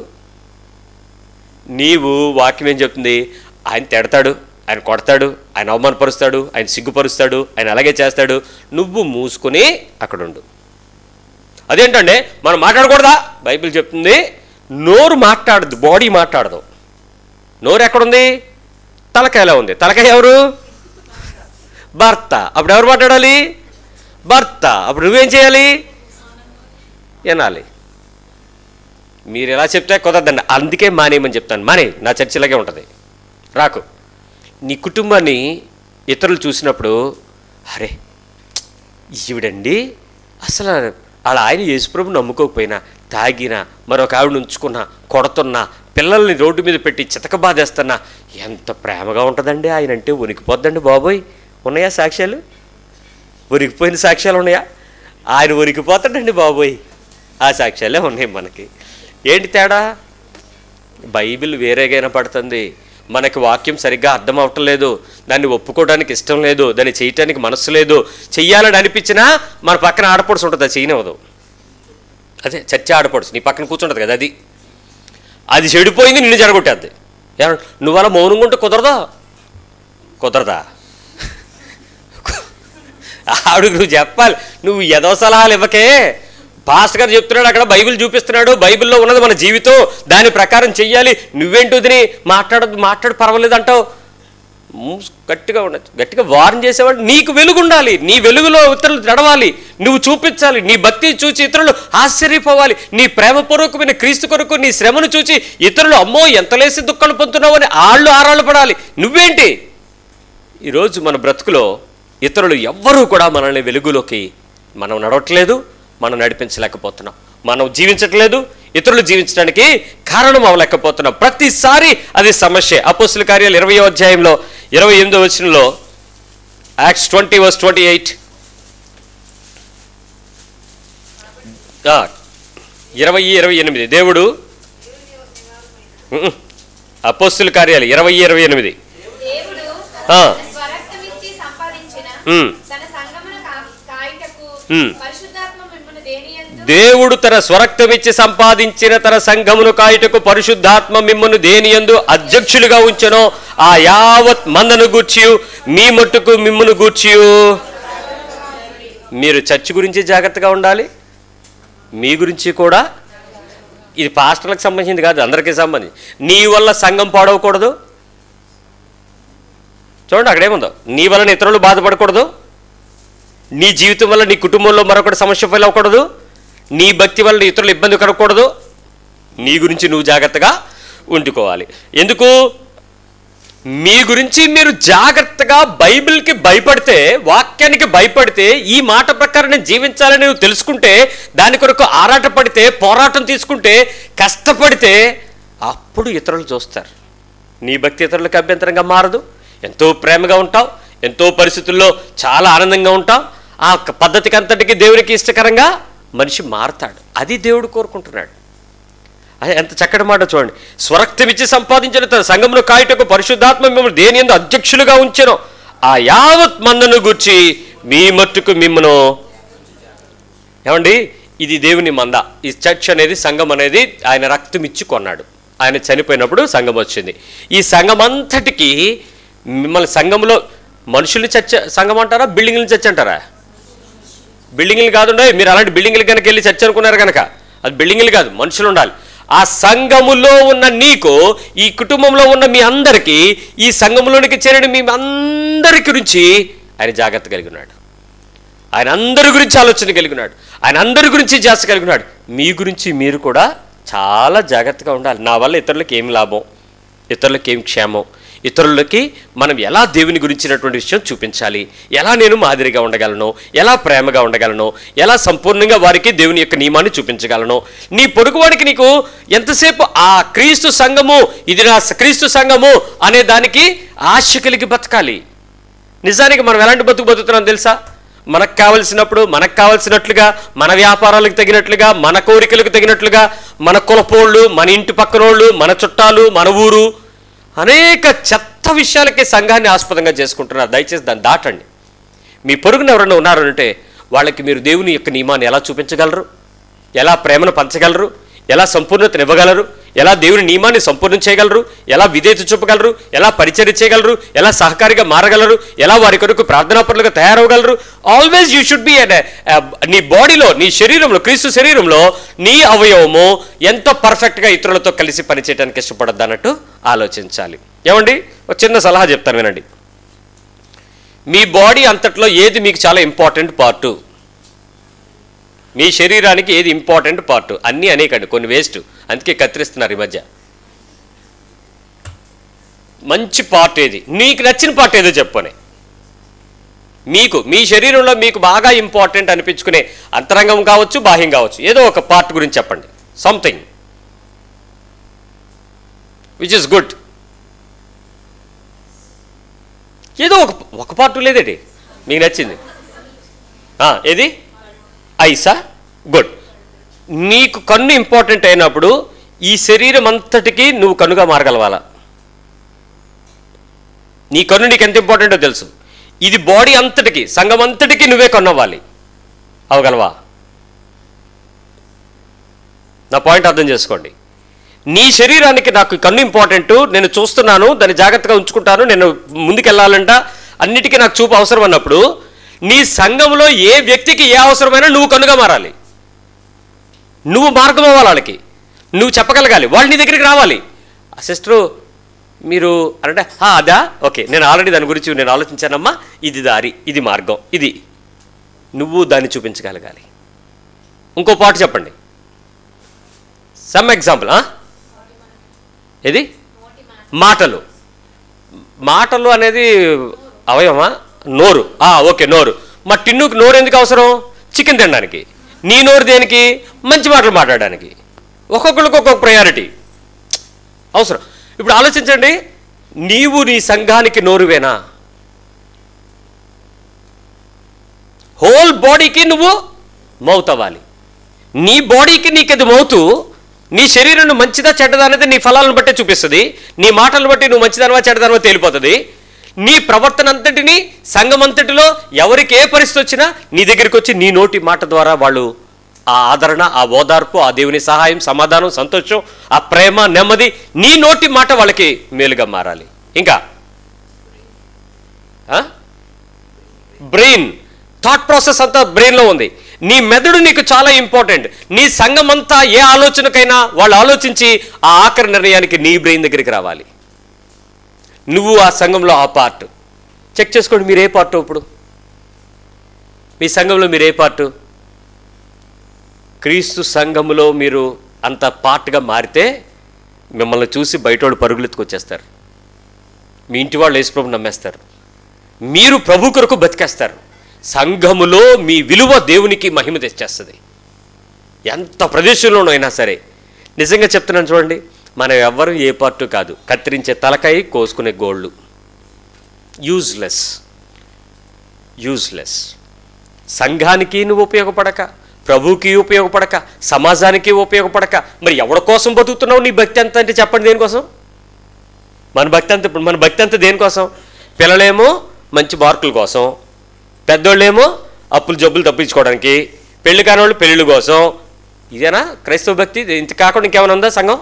నీవు వాక్యం ఏం చెప్తుంది? ఆయన తిడతాడు, ఆయన కొడతాడు, ఆయన అవమానపరుస్తాడు, ఆయన సిగ్గుపరుస్తాడు, ఆయన అలాగే చేస్తాడు, నువ్వు మూసుకుని అక్కడుండు. అదేంటంటే మనం మాట్లాడకూడదా? బైబిల్ చెప్తుంది, నోరు మాట్లాడదు, బాడీ మాట్లాడదు. నోరు ఎక్కడుంది? తలకాయలో ఉంది. తలకాయ ఎవరు? భర్త. అప్పుడు ఎవరు మాట్లాడాలి? భర్త. అప్పుడు నువ్వేం చేయాలి? వినాలి. మీరు ఎలా చెప్తే కుదరదండి, అందుకే మానేయమని చెప్తాను. మానే, నా చర్చిలాగే ఉంటుంది, రాకు. నీ కుటుంబాన్ని ఇతరులు చూసినప్పుడు అరే ఈవిడండి అసలు అలా ఆయన యేసుప్రభు నమ్ముకోకపోయినా తాగినా మరొక ఆవిడ ఉంచుకున్నా కొడుతున్నా పిల్లల్ని రోడ్డు మీద పెట్టి చితకబాదేస్తున్నా ఎంత ప్రేమగా ఉంటుందండి ఆయన అంటే వణికిపోద్దండి బాబోయ్. ఉన్నాయా సాక్ష్యాలు? వణికిపోయిన సాక్ష్యాలు ఉన్నాయా? ఆయన వణికిపోతాడండి బాబోయ్. ఆ సాక్ష్యాలే ఉన్నాయి మనకి. ఏంటి తేడా? బైబిల్ వేరేగా పడుతుంది, మనకి వాక్యం సరిగ్గా అర్థం అవటం లేదు, దాన్ని ఒప్పుకోవడానికి ఇష్టం లేదు, దాన్ని చేయటానికి మనస్సు లేదు. చెయ్యాలని అనిపించినా మన పక్కన ఆడపడుచు ఉంటుంది, అది చేయనివ్వదు. అదే చర్చ ఆడపడుచు నీ పక్కన కూర్చుంటుంది కదా, అది అది చెడిపోయింది, నిన్ను జరగొట్టేద్ది. నువ్వు అలా మౌనంగా ఉంటే కుదరదా? కుదరదా? ఆవిడకి నువ్వు చెప్పాలి. నువ్వు ఏదో సలహాలు ఇవ్వకే. పాస్టర్ గారు చెప్తున్నాడు, అక్కడ బైబిల్ చూపిస్తున్నాడు, బైబిల్లో ఉన్నది మన జీవితం, దాని ప్రకారం చెయ్యాలి. నువ్వేంటి వదిని మాట్లాడదు మాట్లాడు పర్వాలేదు అంటావు. గట్టిగా ఉండదు. గట్టిగా వార్న్ చేసేవాడు. నీకు వెలుగు ఉండాలి, నీ వెలుగులో ఇతరులు నడవాలి, నువ్వు చూపించాలి. నీ భక్తి చూసి ఇతరులు ఆశ్చర్యపోవాలి. నీ ప్రేమపూర్వకమైన క్రీస్తు కొరకు నీ శ్రమను చూసి ఇతరులు అమ్మో ఎంత లేసి దుఃఖాలు పొందుతున్నావు అని ఆళ్ళు ఆరాళ్ళు పడాలి. నువ్వేంటి? ఈరోజు మన బ్రతుకులో ఇతరులు ఎవ్వరూ కూడా మనల్ని వెలుగులోకి మనం నడవట్లేదు, మనం నడిపించలేకపోతున్నాం, మనం జీవించట్లేదు, ఇతరులు జీవించడానికి కారణం అవ్వలేకపోతున్నాం. ప్రతిసారి అది సమస్య. అపోస్తుల కార్యాలు ఇరవయో అధ్యాయంలో ఇరవై ఎనిమిదో వచనంలో, Acts twenty verse twenty eight ఇరవై ఇరవై ఎనిమిది దేవుడు అపోస్తుల కార్యాలు ఇరవై ఇరవై ఎనిమిది దేవుడు తన స్వరక్తమిచ్చి సంపాదించిన తన సంఘమును కాయుటకు పరిశుద్ధాత్మ మిమ్మల్ని దేనియందు అధ్యక్షులుగా ఉంచెనో ఆ యావత్ మందను గూర్చి మీ మట్టుకు మిమ్మల్ని గూర్చి. మీరు చర్చ్ గురించి జాగ్రత్తగా ఉండాలి, మీ గురించి కూడా. ఇది పాస్టర్లకు సంబంధించింది కాదు, అందరికీ సంబంధించి. నీ వల్ల సంఘం పాడవకూడదు. చూడండి అక్కడేముందో, నీ వలన ఇతరులు బాధపడకూడదు, నీ జీవితం వల్ల నీ కుటుంబంలో మరొకటి సమస్య ఫెయిల్ అవ్వకూడదు, నీ భక్తి వల్ల ఇతరులు ఇబ్బంది కలగకూడదు. నీ గురించి నువ్వు జాగ్రత్తగా ఉండుకోవాలి. ఎందుకు? మీ గురించి మీరు జాగ్రత్తగా బైబిల్కి భయపడితే, వాక్యానికి భయపడితే, ఈ మాట ప్రకారం నేను జీవించాలని నువ్వు తెలుసుకుంటే, దాని కొరకు ఆరాటపడితే, పోరాటం తీసుకుంటే, కష్టపడితే, అప్పుడు ఇతరులు చూస్తారు. నీ భక్తి ఇతరులకు అభ్యంతరంగా మారదు. ఎంతో ప్రేమగా ఉంటావు, ఎంతో పరిస్థితుల్లో చాలా ఆనందంగా ఉంటావు. ఆ పద్ధతికి అంతటికి దేవునికి ఇష్టకరంగా మనిషి మారతాడు. అది దేవుడు కోరుకుంటున్నాడు. అది ఎంత చక్కటి మాట చూడండి. స్వరక్తమిచ్చి సంపాదించిన తన సంఘమును కాయుటకు పరిశుద్ధాత్మ మిమ్మల్ని దేని యందు అధ్యక్షులుగా ఉంచెనో ఆ యావత్ మందను గూర్చి మీ మట్టుకు మిమ్మను. ఏమండి, ఇది దేవుని మంద. ఈ చర్చ్ అనేది, సంఘం అనేది ఆయన రక్తం ఇచ్చి కొన్నాడు. ఆయన చనిపోయినప్పుడు సంఘం వచ్చింది. ఈ సంఘం అంతటికి మిమ్మల్ని, సంఘంలో మనుషుల్ని చర్చ సంఘం అంటారా, బిల్డింగ్ని చర్చ అంటారా? బిల్డింగ్లు కాదుండే. మీరు అలాంటి బిల్డింగ్లు కనుక వెళ్ళి చర్చ అనుకున్నారు కనుక అది బిల్డింగ్లు కాదు, మనుషులు ఉండాలి. ఆ సంఘములో ఉన్న నీకు, ఈ కుటుంబంలో ఉన్న మీ అందరికీ, ఈ సంఘంలోనికి చేరిన మీ అందరి గురించి ఆయన జాగ్రత్త కలిగి ఉన్నాడు. ఆయన అందరి గురించి ఆలోచన కలిగి ఉన్నాడు. ఆయన అందరి గురించి జాస్తి కలిగి ఉన్నాడు. మీ గురించి మీరు కూడా చాలా జాగ్రత్తగా ఉండాలి. నా వల్ల ఇతరులకు ఏం లాభం, ఇతరులకు ఏం క్షేమం, ఇతరులకి మనం ఎలా దేవుని గురించినటువంటి విషయం చూపించాలి, ఎలా నేను మాదిరిగా ఉండగలను, ఎలా ప్రేమగా ఉండగలను, ఎలా సంపూర్ణంగా వారికి దేవుని యొక్క నియమాన్ని చూపించగలను. నీ పొరుగువాడికి నీకు ఎంతసేపు ఆ క్రీస్తు సంఘము, ఇది నా క్రీస్తు సంఘము అనే దానికి ఆశ కలిగి బతకాలి. నిజానికి మనం ఎలాంటి బతుకు బతుకుతున్నాం తెలుసా? మనకు కావలసినప్పుడు, మనకు కావలసినట్లుగా, మన వ్యాపారాలకు తగినట్లుగా, మన కోరికలకు తగినట్లుగా, మన కులపోళ్ళు, మన ఇంటి పక్కనోళ్ళు, మన చుట్టాలు, మన ఊరు, అనేక చెత్త విషయాలకి సంఘాన్ని ఆస్పదంగా చేసుకుంటున్నారు. దయచేసి దాన్ని దాటండి. మీ పొరుగున ఎవరైనా ఉన్నారంటే వాళ్ళకి మీరు దేవుని యొక్క నియమాన్ని ఎలా చూపించగలరు, ఎలా ప్రేమను పంచగలరు, ఎలా సంపూర్ణతను ఇవ్వగలరు, ఎలా దేవుని నియమాన్ని సంపూర్ణం చేయగలరు, ఎలా విధేయత చూపగలరు, ఎలా పరిచర్య చేయగలరు, ఎలా సహకారిగా మారగలరు, ఎలా వారి కొరకు ప్రార్థనాపరులుగా తయారవగలరు. ఆల్వేస్ యూ షుడ్ బి నీ బాడీలో, నీ శరీరంలో, క్రీస్తు శరీరంలో నీ అవయవము ఎంత పర్ఫెక్ట్గా ఇతరులతో కలిసి పనిచేయడానికి ఇష్టపడద్దు అన్నట్టు ఆలోచించాలి. ఏమండి, ఒక చిన్న సలహా చెప్తాను వినండి. మీ బాడీ అంతట్లో ఏది మీకు చాలా ఇంపార్టెంట్ పార్టు? మీ శరీరానికి ఏది ఇంపార్టెంట్ పార్టు? అన్నీ అనేకండి, కొన్ని వేస్ట్, అందుకే కత్తిరిస్తున్నారు ఈ మధ్య. మంచి పార్ట్ ఏది, నీకు నచ్చిన పార్ట్ ఏదో చెప్పని. మీకు మీ శరీరంలో మీకు బాగా ఇంపార్టెంట్ అనిపించుకునే అంతరంగం కావచ్చు, బాహ్యం కావచ్చు, ఏదో ఒక పార్ట్ గురించి చెప్పండి. Something which is good. ఏదో ఒక ఒక పార్ట్ లేదేటి మీకు నచ్చింది. ఏది? ఐసా? గుడ్. నీకు కన్ను ఇంపార్టెంట్ అయినప్పుడు ఈ శరీరం అంతటికి నువ్వు కన్నుగా మారగలవాలా? నీ కన్ను నీకు ఎంత ఇంపార్టెంటో తెలుసు. ఇది బాడీ అంతటికి, సంఘం అంతటికి నువ్వే కన్నవ్వాలి. అవగలవా? నా పాయింట్ అర్థం చేసుకోండి. నీ శరీరానికి నాకు కన్ను ఇంపార్టెంటు, నేను చూస్తున్నాను, దాన్ని జాగ్రత్తగా ఉంచుకుంటాను, నేను ముందుకెళ్ళాలంట, అన్నిటికీ నాకు చూపు అవసరం అన్నప్పుడు నీ సంఘంలో ఏ వ్యక్తికి ఏ అవసరమైనా నువ్వు కన్నుగా మారాలి. నువ్వు మార్గం అవ్వాలి వాళ్ళకి, నువ్వు చెప్పగలగాలి, వాళ్ళు నీ దగ్గరికి రావాలి. ఆ సిస్టరు మీరు అంటే అదా ఓకే, నేను ఆల్రెడీ దాని గురించి నేను ఆలోచించానమ్మా, ఇది దారి, ఇది మార్గం, ఇది నువ్వు దాన్ని చూపించగలగాలి. ఇంకో పాట చెప్పండి, సమ్ ఎగ్జాంపుల్. ఏది? మాటలు. మాటలు అనేది అవయవమా? నోరు. ఓకే, నోరు. మా టిన్నుకి నోరు ఎందుకు అవసరం? చికెన్ తినడానికి. నీ నోరు దేనికి? మంచి మాటలు మాట్లాడడానికి. ఒక్కొక్కరికి ఒక్కొక్క ప్రయారిటీ అవసరం. ఇప్పుడు ఆలోచించండి, నీవు నీ సంఘానికి నోరువేనా? హోల్ బాడీకి నువ్వు మౌత్ అవ్వాలి. నీ బాడీకి నీకు అది మౌతు. నీ శరీరం మంచిదా చెడ్డదా అనేది నీ ఫలాలను బట్టే చూపిస్తుంది. నీ మాటలను బట్టి నువ్వు మంచిదానవా చెడ్డదానవా తేలిపోతుంది. నీ ప్రవర్తన అంతటిని సంఘం అంతటిలో ఎవరికి ఏ పరిస్థితి వచ్చినా నీ దగ్గరికి వచ్చి నీ నోటి మాట ద్వారా వాళ్ళు ఆ ఆదరణ, ఆ ఓదార్పు, ఆ దేవుని సహాయం, సమాధానం, సంతోషం, ఆ ప్రేమ, నెమ్మది, నీ నోటి మాట వాళ్ళకి మేలుగా మారాలి. ఇంకా బ్రెయిన్, థాట్ ప్రాసెస్ అంతా బ్రెయిన్లో ఉంది. నీ మెదడు నీకు చాలా ఇంపార్టెంట్. నీ సంఘం అంతా ఏ ఆలోచనకైనా వాళ్ళు ఆలోచించి ఆ ఆఖరి నిర్ణయానికి నీ బ్రెయిన్ దగ్గరికి రావాలి. నువ్వు ఆ సంఘంలో ఆ పార్ట్. చెక్ చేసుకోండి, మీరు ఏ పార్ట్? ఇప్పుడు మీ సంఘంలో మీరు ఏ పార్టు? క్రీస్తు సంఘములో మీరు అంత పార్ట్గా మారితే మిమ్మల్ని చూసి బయటోళ్ళు పరుగులెత్తుకొచ్చేస్తారు. మీ ఇంటి వాళ్ళు యేసుప్రభుని నమ్మేస్తారు. మీరు ప్రభు కొరకు బతికేస్తారు. సంఘములో మీ విలువ దేవునికి మహిమ తెచ్చేస్తుంది. ఎంత ప్రదేశంలోనైనా సరే. నిజంగా చెప్తున్నాను చూడండి, మనం ఎవ్వరూ ఏ పార్టు కాదు. కత్తిరించే తలకాయ, కోసుకునే గోళ్ళు. యూజ్లెస్ యూజ్లెస్ సంఘానికి నువ్వు ఉపయోగపడక, ప్రభువుకి ఉపయోగపడక, సమాజానికి ఉపయోగపడక, మరి ఎవరి కోసం బతుకుతున్నావు? నీ భక్తి అంత అంటే చెప్పండి, దేనికోసం? మన భక్తి అంత ఇప్పుడు మన భక్తి అంతా దేనికోసం? పిల్లలేమో మంచి మార్కుల కోసం, పెద్దోళ్ళేమో అప్పులు జబ్బులు తప్పించుకోవడానికి, పెళ్లి కాని వాళ్ళు పెళ్ళిళ్ళ కోసం. ఇదేనా క్రైస్తవ భక్తి? ఇంత కాకుండా ఇంకేమైనా ఉందా సంఘం?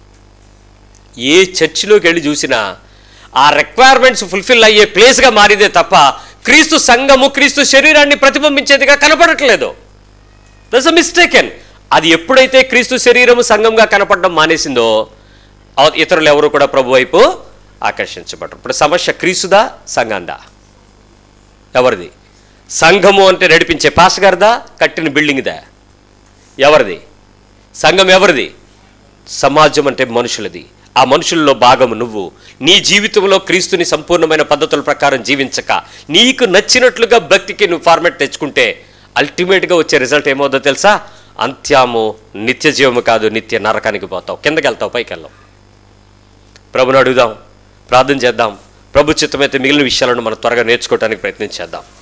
ఏ చర్చిలోకి వెళ్ళి చూసినా ఆ రిక్వైర్మెంట్స్ ఫుల్ఫిల్ అయ్యే ప్లేస్గా మారిదే తప్ప క్రీస్తు సంఘము, క్రీస్తు శరీరాన్ని ప్రతిబింబించేదిగా కనపడట్లేదు. That's a mistaken. అది ఎప్పుడైతే క్రీస్తు శరీరము సంఘంగా కనపడడం మానేసిందో ఇతరులు ఎవరు కూడా ప్రభు వైపు ఆకర్షించబడరు. ఇప్పుడు సమస్య క్రీస్తుదా, సంఘందా? ఎవరిది? సంఘము అంటే నడిపించే పాస్ గారిదా, కట్టిన బిల్డింగ్దా? ఎవరిది? సంఘం ఎవరిది? సమాజం అంటే మనుషులది. ఆ మనుషుల్లో భాగము నువ్వు. నీ జీవితంలో క్రీస్తుని సంపూర్ణమైన పద్ధతుల ప్రకారం జీవించక నీకు నచ్చినట్లుగా భక్తికి నువ్వు ఫార్మాట్ తెచ్చుకుంటే అల్టిమేట్గా వచ్చే రిజల్ట్ ఏమవుతుందో తెలుసా? అంత్యము నిత్య జీవము కాదు, నిత్య నరకానికి పోతావు, కిందకి వెళ్తావు, పైకి వెళ్ళావు. ప్రభుని అడుగుదాం, ప్రార్థన చేద్దాం. ప్రభు చిత్తమైతే మిగిలిన విషయాలను మనం త్వరగా నేర్చుకోవడానికి ప్రయత్నం చేద్దాం.